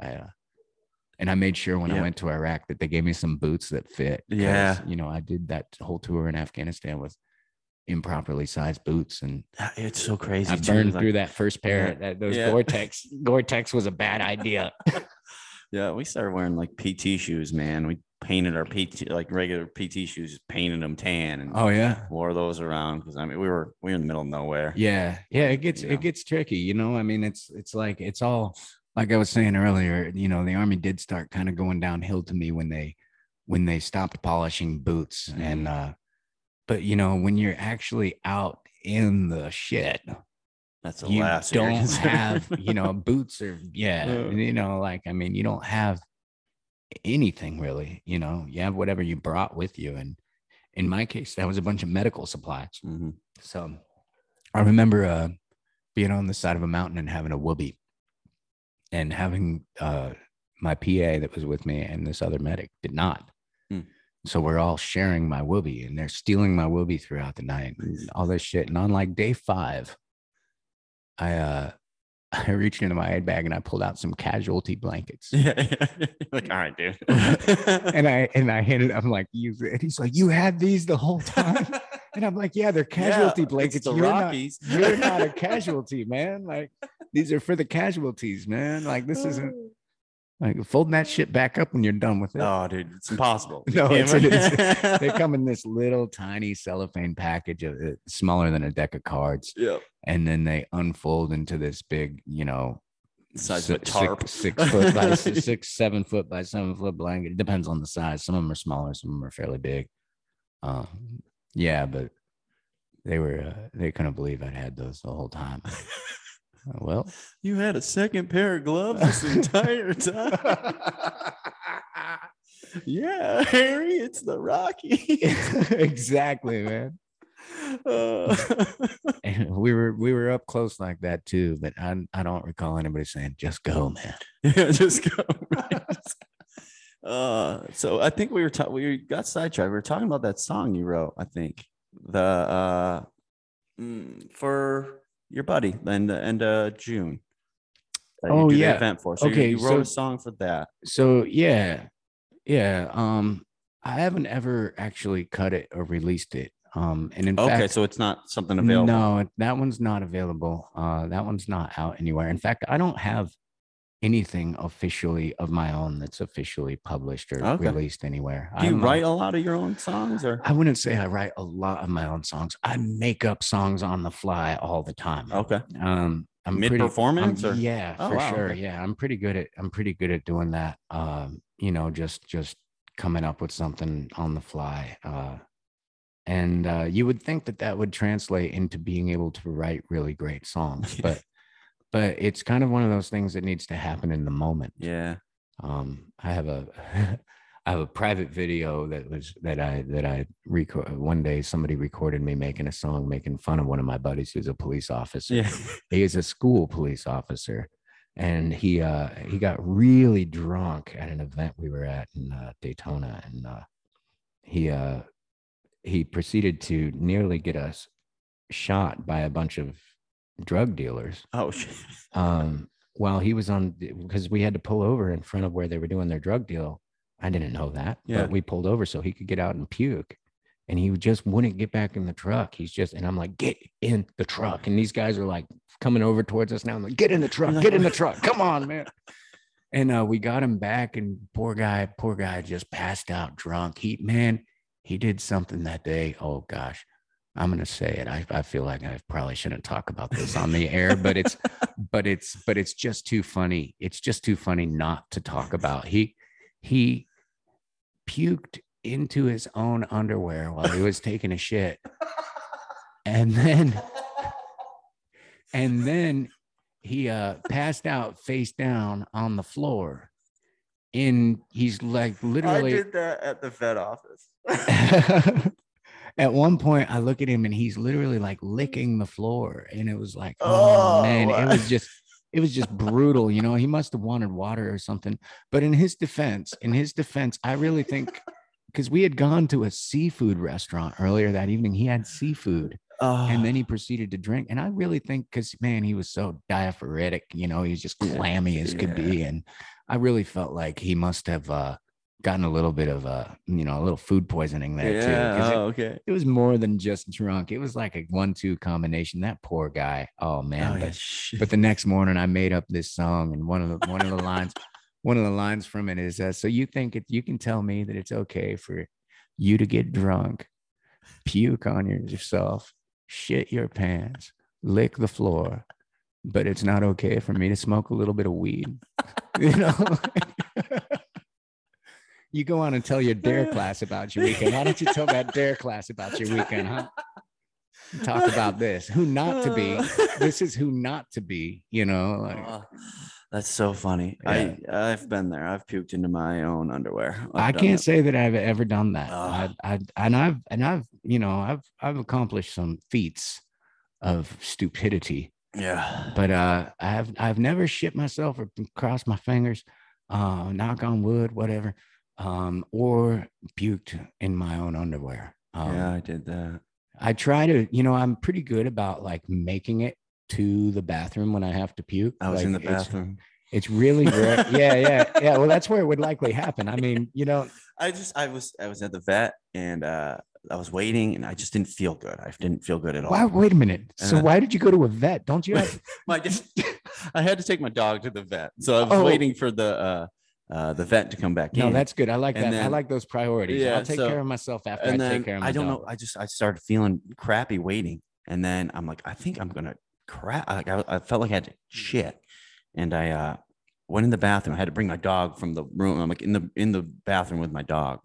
and I made sure when I went to Iraq that they gave me some boots that fit. Yeah. You know, I did that whole tour in Afghanistan with improperly sized boots. And it's so crazy. I burned through that first pair. Those Gore-Tex. Gore-Tex was a bad idea. Yeah. We started wearing like PT shoes, man. We painted our PT, like regular PT shoes, painted them tan and wore those around. Cause I mean, we were in the middle of nowhere. Yeah. Yeah. It gets tricky, you know, I mean, it's like, it's all, like I was saying earlier, you know, the Army did start kind of going downhill to me when they stopped polishing boots. And, but you know, when you're actually out in the shit, that's the you last don't have, you know, boots or, you know, like, I mean, you don't have anything really, you know, you have whatever you brought with you. And in my case, that was a bunch of medical supplies. Mm-hmm. So I remember being on the side of a mountain and having a whoopee. And having my PA that was with me and this other medic did not. So we're all sharing my whoopee, and they're stealing my whoopee throughout the night and all this shit. And on like day 5, I reached into my head bag and I pulled out some casualty blankets. Yeah. Like, all right, dude. and I handed, I'm like, and he's like, you had these the whole time? And I'm like, yeah, they're casualty blankets. You're not a casualty, man. Like, these are for the casualties, man. Like, this isn't like folding that shit back up when you're done with it. Oh, dude, it's impossible. No, they come in this little tiny cellophane package of it, smaller than a deck of cards. Yeah. And then they unfold into this big, size of a tarp. 6 foot by 7 foot by 7 foot blanket. It depends on the size. Some of them are smaller, some of them are fairly big. Yeah, but they couldn't believe I'd had those the whole time. Well, you had a second pair of gloves this entire time. Yeah, Harry, it's the Rocky. Exactly, man. And we were up close like that too, but I don't recall anybody saying, "Just go, man." Yeah, just go. So I think we got sidetracked. We were talking about that song you wrote. I think the for your buddy in the end of June. Oh yeah, the event for. So okay, you wrote a song for that. So yeah. I haven't ever actually cut it or released it. And in fact, so it's not something available. No, that one's not available. That one's not out anywhere. In fact, I don't have anything officially of my own that's officially published or released anywhere. Do you write a lot of your own songs, or? I wouldn't say I write a lot of my own songs. I make up songs on the fly all the time. Okay. I'm mid-performance, or? Yeah, for sure. Okay. Yeah, I'm pretty good at doing that. Just coming up with something on the fly. And you would think that would translate into being able to write really great songs, but it's kind of one of those things that needs to happen in the moment. Yeah. I have a private video that I record. One day somebody recorded me making a song, making fun of one of my buddies who's a police officer. Yeah. He is a school police officer. And he got really drunk at an event we were at in Daytona, and he proceeded to nearly get us shot by a bunch of drug dealers. Oh shit! While he was because we had to pull over in front of where they were doing their drug deal. I didn't know that, but we pulled over so he could get out and puke. And he just wouldn't get back in the truck. And I'm like, get in the truck. And these guys are like coming over towards us now. I'm like, get in the truck, get in the truck. Come on, man. And we got him back, and poor guy just passed out drunk. He did something that day. Oh gosh, I'm going to say it. I feel like I probably shouldn't talk about this on the air, but it's just too funny. It's just too funny not to talk about. He puked into his own underwear while he was taking a shit. And then he passed out face down on the floor. And he's like literally. I did that at the vet office. At one point, I look at him and he's literally like licking the floor. And it was like, oh man, it was just brutal. He must have wanted water or something. But in his defense, I really think, because we had gone to a seafood restaurant earlier that evening. He had seafood, and then he proceeded to drink. And I really think, because, man, he was so diaphoretic, he was just clammy as could be. And I really felt like he must have gotten a little bit of a little food poisoning there too. It was more than just drunk. It was like a 1-2 combination. That poor guy. Oh man. But the next morning I made up this song, and one of the lines from it is, so you think you can tell me that it's okay for you to get drunk, puke on yourself, shit your pants, lick the floor, but it's not okay for me to smoke a little bit of weed. You go on and tell your DARE class about your weekend. Why don't you tell that DARE class about your weekend, huh? Talk about this. Who not to be. This is who not to be, That's so funny. Yeah. I've been there. I've puked into my own underwear. I can't say that I've ever done that. I've accomplished some feats of stupidity. Yeah. But I've never shit myself or crossed my fingers. Knock on wood, whatever. or puked in my own underwear. Yeah, I did that. I try to, I'm pretty good about like making it to the bathroom when I have to puke. I was like, in the bathroom. It's really rare. Yeah. Well, that's where it would likely happen. I mean, I was at the vet and I was waiting and I just didn't feel good. I didn't feel good at all. Why? Wait a minute. So why did you go to a vet? Don't you have? I had to take my dog to the vet, so I was waiting for the vet to come back in. No, that's good. I like that. I like those priorities. Yeah, I'll take care of myself after I take care of my dog. I don't know. I started feeling crappy waiting, and then I'm like, I think I'm gonna crap. I felt like I had to shit, and I went in the bathroom. I had to bring my dog from the room. I'm like in the bathroom with my dog,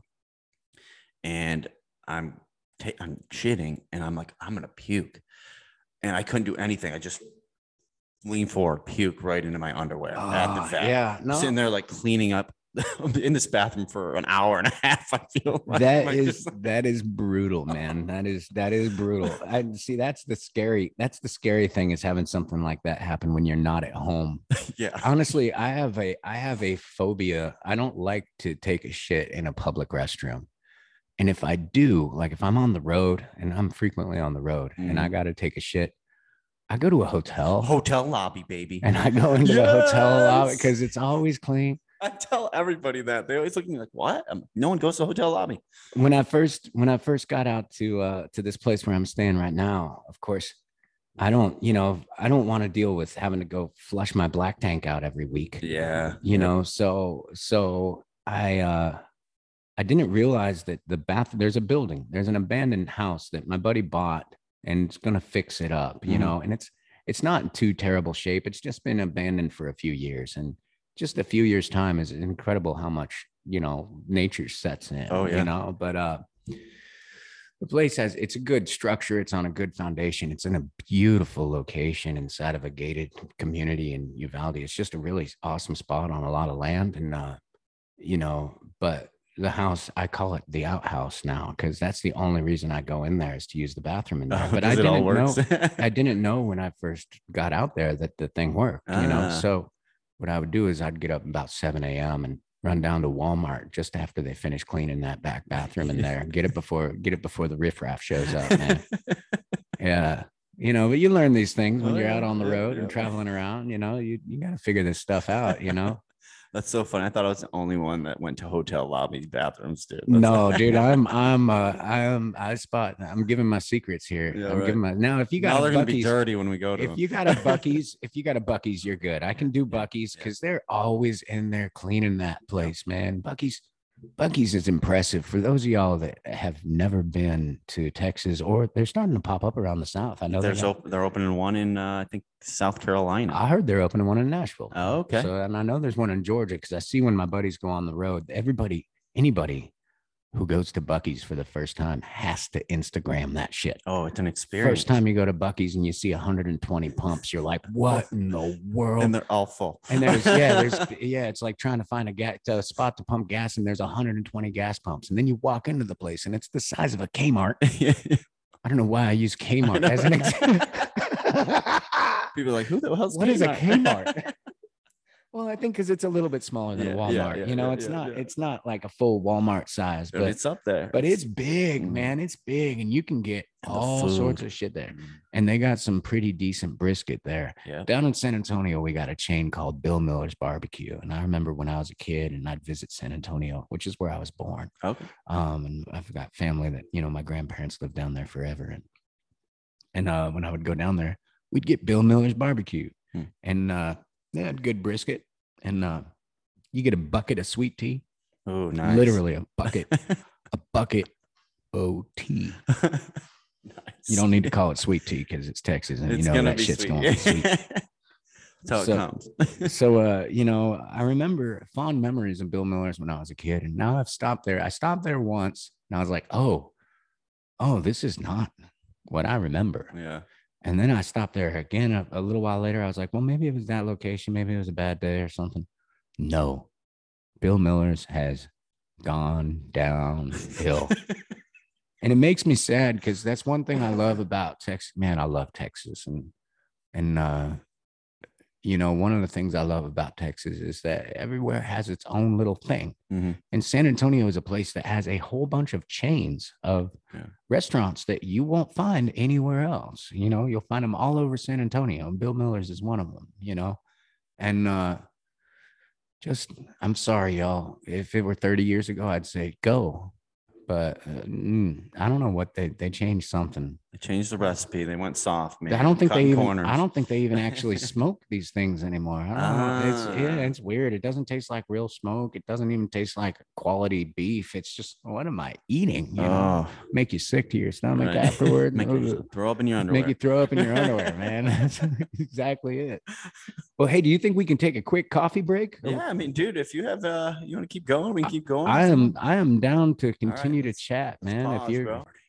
and I'm shitting, and I'm like, I'm gonna puke, and I couldn't do anything. I just lean forward, puke right into my underwear at the vet. Yeah, no. Sitting there like cleaning up in this bathroom for an hour and a half. I feel like that is brutal, man. That is brutal. I see. That's the scary thing, is having something like that happen when you're not at home. Yeah. Honestly, I have a phobia. I don't like to take a shit in a public restroom. And if I do, like if I'm on the road, and I'm frequently on the road, and I got to take a shit, I go to a hotel lobby, baby. And I go into the hotel lobby because it's always clean. I tell everybody that. They always look at me like, what? No one goes to the hotel lobby. When I first got out to this place where I'm staying right now, of course, I don't want to deal with having to go flush my black tank out every week. Yeah. So I didn't realize that there's an abandoned house that my buddy bought, and it's going to fix it up, and it's not in too terrible shape. It's just been abandoned for a few years, and just a few years time is incredible how much, nature sets in, but, the place it's a good structure. It's on a good foundation. It's in a beautiful location inside of a gated community in Uvalde. It's just a really awesome spot on a lot of land. And, but the house, I call it the outhouse now, because that's the only reason I go in there is to use the bathroom in there. But I didn't know. I didn't know when I first got out there that the thing worked. So what I would do is I'd get up about 7 a.m. and run down to Walmart just after they finish cleaning that back bathroom in there, and get it before the riffraff shows up, man. Yeah. But you learn these things when you're out on the road and traveling around. You got to figure this stuff out. That's so funny. I thought I was the only one that went to hotel lobby bathrooms, dude. No, dude, I'm giving my secrets here. Yeah, I'm giving now. If you got they're gonna be dirty when we go to them. If you got a Buc-ee's, you're good. I can do Buc-ee's because they're always in there cleaning that place, man. Buc-ee's is impressive. For those of y'all that have never been to Texas, or they're starting to pop up around the South. I know they're opening one in I think South Carolina. I heard they're opening one in Nashville. Oh, okay. So, and I know there's one in Georgia, because I see when my buddies go on the road, anybody who goes to Buc-ee's for the first time has to Instagram that shit. Oh, it's an experience. First time you go to Buc-ee's and you see 120 pumps, you're like, what in the world? And they're all full. And it's like trying to find a spot to pump gas, and there's 120 gas pumps. And then you walk into the place and it's the size of a Kmart. I don't know why I use Kmart as an example. People are like, who the hell's what is a Kmart? Well, I think because it's a little bit smaller than a Walmart. It's not like a full Walmart size, but it's up there. But it's big, man. It's big, and you can get all sorts of shit there. And they got some pretty decent brisket there. Yeah. Down in San Antonio, we got a chain called Bill Miller's Barbecue, and I remember when I was a kid, and I'd visit San Antonio, which is where I was born. Okay. And I've got family that my grandparents lived down there forever, and when I would go down there, we'd get Bill Miller's Barbecue, and they had good brisket, and you get a bucket of sweet tea. Oh, nice. Literally a bucket of tea. Nice. You don't need to call it sweet tea because it's Texas, and that shit's going to be sweet. That's how it comes. So, I remember fond memories of Bill Miller's when I was a kid, and now I've stopped there. I stopped there once, and I was like, oh, this is not what I remember. Yeah. And then I stopped there again a little while later. I was like, well, maybe it was that location. Maybe it was a bad day or something. No, Bill Miller's has gone downhill. And it makes me sad, because that's one thing I love about Texas. Man, I love Texas. And one of the things I love about Texas is that everywhere has its own little thing. Mm-hmm. And San Antonio is a place that has a whole bunch of chains of restaurants that you won't find anywhere else. You'll find them all over San Antonio. And Bill Miller's is one of them, and I'm sorry, y'all. If it were 30 years ago, I'd say go. But I don't know what they changed something. They changed the recipe. They went soft. Man. I don't think they even actually smoke these things anymore. I don't know. It's weird. It doesn't taste like real smoke. It doesn't even taste like quality beef. It's just, what am I eating? Make you sick to your stomach afterward. Make you throw up in your underwear. Make you throw up in your underwear, man. That's exactly it. Well, hey, do you think we can take a quick coffee break? Yeah, I mean, dude, if you have you want to keep going, we can keep going. I am down to continue to chat, man. Pause, If you're bro.